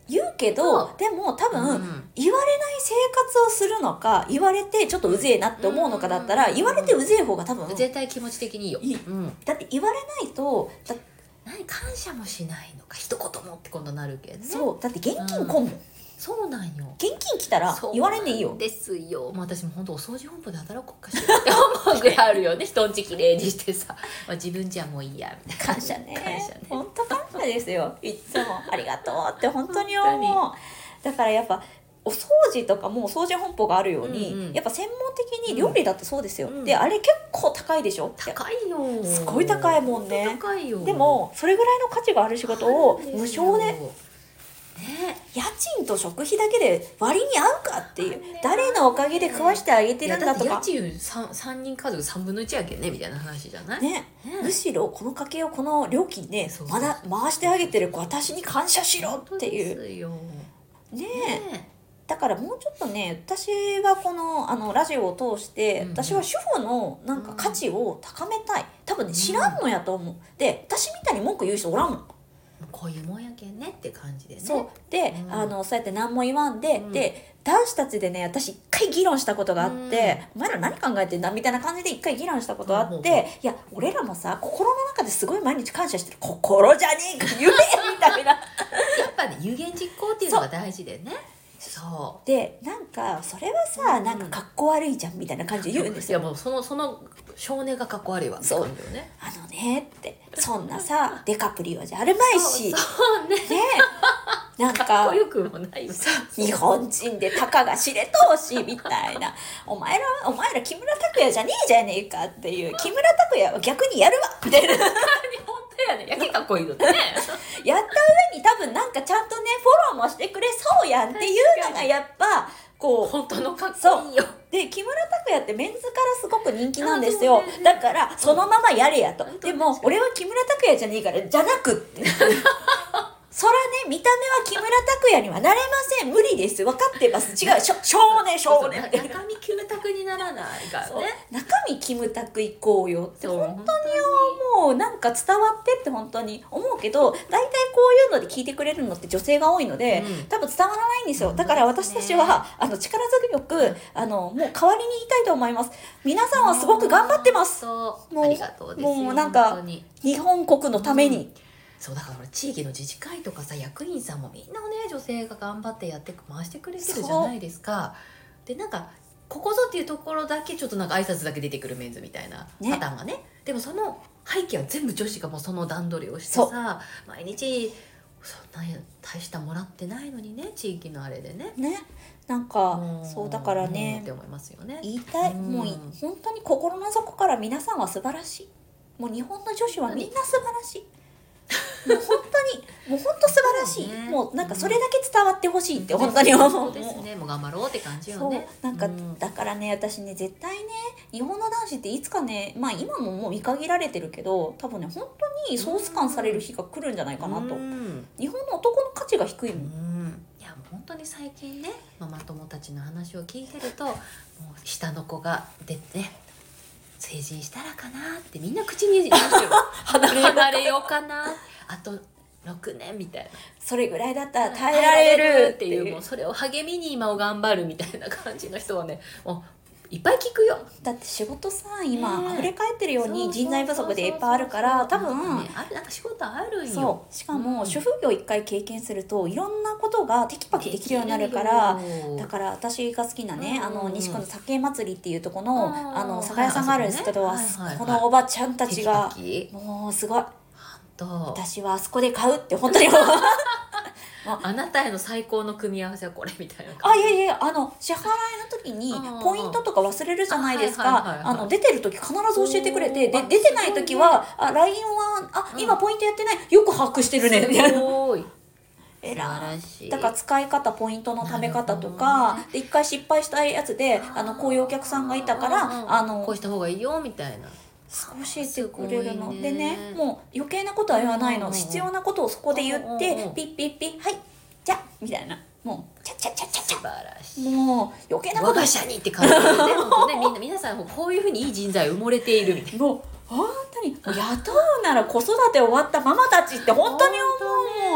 言うけどでも多分、 うん言われない生活をするのか言われてちょっとうぜえなって思うのかだったら、言われてうぜえ方が多分絶対気持ち的にいいよ。 いいうん、 だって言われないとだ何感謝もしないのか一言もってことになるけどね。 そうだって現金こんもん、 うんそうなんよ。 現金来たら言われんでいいよ。 ですよ。もう私も本当お掃除本部で働こうかしらって思うぐらいあるよね。人んちきれいにしてさ、まあ、自分じゃもういいやみたいな。 感謝ね。 感謝ね。 本当感謝ですよ。いつもありがとうって本当に本思う。だからやっぱお掃除とかもお掃除本舗があるように、 うんうんやっぱ専門的に料理だってそうですよ。 うんであれ結構高いでしょ。 高いよ。 すごい高いもんね本当高いよ。 でもそれぐらいの価値がある仕事を無償でね、 家賃と食費だけで割に合うかっていう、誰のおかげで食わしてあげてるんだとか、 いやだって家賃 3, 三人家族さんぶんのいちやけんねみたいな話じゃない。 ね、 ねむしろこの家計をこの料金でそうそうまだ回してあげてる私に感謝しろっていう本当ですよねえ、 ねだからもうちょっとね私はこのあのラジオを通して、 うん私は主婦のなんか価値を高めたい。多分ね知らんのやと思う。で私みたいに文句言う人おらんもん。 こういうもんやけんねって感じでね。 そうで、 うんあのそうやって何も言わんで、 うんで男子たちでね私一回議論したことがあって、お前ら何考えてんだみたいな感じで一回議論したことあって、 うんうんうんいや俺らもさ心の中ですごい毎日感謝してる。心じゃねえか言えみたいなやっぱね有言実行っていうのが大事でね。そでなんかそれはさ、 うんなんかかっこ悪いじゃんみたいな感じうで言うんですよ。 いやもうそのその少年がかっこ悪いわって感じよね。 あのねってそんなさデカプリオじゃあるまいしそうそうね。 ねなんかっかこよくもないわ。 日本人でたかが知れとうしみたいなお前らお前ら木村拓哉じゃねえじゃねえかっていう木村拓哉は逆にやるわみたいなやった本当やね。やけかっこいいのってね。 上に多分なんかちゃんとねフォローもしてくれそうやんっていうのがやっぱこう本当のかっこいいよ。 で木村拓哉ってメンズからすごく人気なんですよあそうねだからそのままやれやと。 うんでも俺は木村拓哉じゃねえからじゃなくってそらね見た目は木村拓哉にはなれません無理です分かってます違うしょ少年少年って中身キムタクにならないからそうね。 中身キムタク行こうよってそう本当にもうなんか伝わってって本当に思うけど大体こういうので聞いてくれるのって女性が多いので、 うん多分伝わらないんですよ。だから私たちそうですはあの力強くあのもう代わりに言いたいと思います。皆さんはすごく頑張ってますそうもうありがとうですよ。 もうなんか本当に日本国のために、 そうだから地域の自治会とかさ役員さんもみんなね女性が頑張ってやって回してくれてるじゃないですか。でなんかここぞっていうところだけちょっとなんか挨拶だけ出てくるメンズみたいなねパターンがねでもその背景は全部女子がもうその段取りをしてそうさ毎日そんな大したもらってないのにね地域のあれでねねなんかもそうだからもうねって思いますよね。 言いたい、 うんもうい本当に心の底から皆さんは素晴らしい。もう日本の女子はみんな素晴らしい。もう本当にもう本当素晴らしい、 ねもうなんかそれだけ伝わってほしいって本当に思う。 そうですねもう頑張ろうって感じよそうね。 なんか、 うんだからね私ね絶対ね日本の男子っていつかねまあ今ももう見限られてるけど多分ね本当にソース感される日が来るんじゃないかなと。 うん日本の男の価値が低いもん。 うんいやもう本当に最近ねママ友たちの話を聞いてるともう下の子が出てね成人したらかなってみんな口に言いますよ離れ離れようかなあとろくねんみたいなそれぐらいだったら耐えられるっていう。 もうそれを励みに今を頑張るみたいな感じの人はねもういっぱい聞くよ。 だって仕事さ今ねえ溢れ返ってるようにそうそうそうそう人材不足でいっぱいあるから多分なんかねあるなんか仕事あるんよ。 そうしかもうん主婦業一回経験するといろんなことがテキパキできるようになるからだから私が好きなね、 うんあの西区の酒祭りっていうとこの、 うんあの酒屋さんがあるんですけど、 はいはいはいはいこのおばちゃんたちがテキパキもうすごいと私はあそこで買うって本当に思うあなたへの最高の組み合わせはこれみたいなあ感じ。 いやいやあの支払いの時にうんポイントとか忘れるじゃないですあはいはいはいはいかあの出てる時必ず教えてくれてでおー出てない時はあ ライン はあうん今ポイントやってないよく把握してるねみたいなすごいえら素晴らしいだから使い方ポイントの貯め方となるかほどねで一回失敗したやつであのこういうお客さんがいたからうんうんあのこうした方がいいよみたいな。 教えてくれるのすごいねでねもう余計なことは言わないのうんうんうん必要なことをそこで言っうんうんうんてピッピッピッはいじゃあみたいなもうチャチャチャチャチ素晴らしい。 ャもう余計なこと我が社にって感じですね。本当ねみんな皆さんこういうふうにいい人材埋もれているみたいな。 もう本当にもう雇うなら子育て終わったママたちって本当に思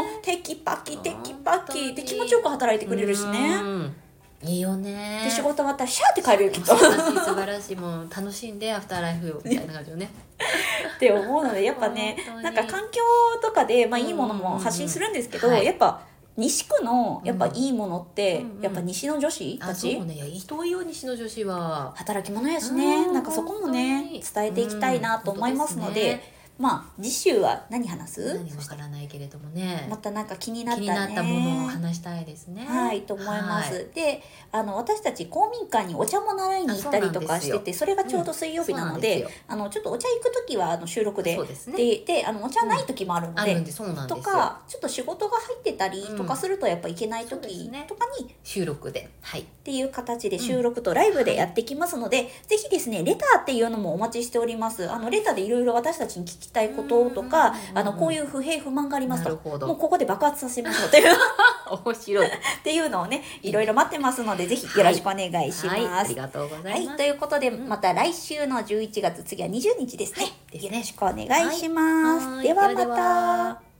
テキパキテキパキで気持ちよく働いてくれるしね。 うんいいよね。 で仕事終わったらシャーって帰るよきっと素晴らしい素晴らしい、もう楽しんでアフターライフみたいな感じよねって思うのでやっぱね本当になんか環境とかで、まあ、いいものも発信するんですけど、 うんうんはいやっぱ西区のやっぱいいものって、 うんうんやっぱ西の女子たあち、 そうね、いや人いよ西の女子は働き者やしね、 うんなんかそこもね本当に伝えていきたいなと思いますので、 うん本当ですねまあ次週は何話す？ 何もわからないけれどもね、 またなんか気になったね気になったものを話したいですね。 はいと思います、 はいであの私たち公民館にお茶も習いに行ったりとかしてて そ, れがちょうど水曜日なので、 うんそうなんですよあのちょっとお茶行く時はあの収録でそうですね。 でであのお茶ない時もあるので、 あるんでそうなんですよ。 とかちょっと仕事が入ってたりとかするとやっぱ行けないそうです時ねとかにっ収録で、はい。 ていう形で収録とライブでやってきますので、ぜひですねレターっていうのもお待ちしております。あのレターでいろいろ私たちに聞きたいこととか、 うんあのこういう不平不満がありますと、 なるほどもうここで爆発させましょうという面白い。 っていうのをねいろいろ待ってますのでぜひよろしくお願いします。 はい、ありがとうござはいい、 ます。 ということで、 んまた来週のじゅういちがつ次はにじゅうにちですね。 ですねよろしくお願いします。 はいではまではではた。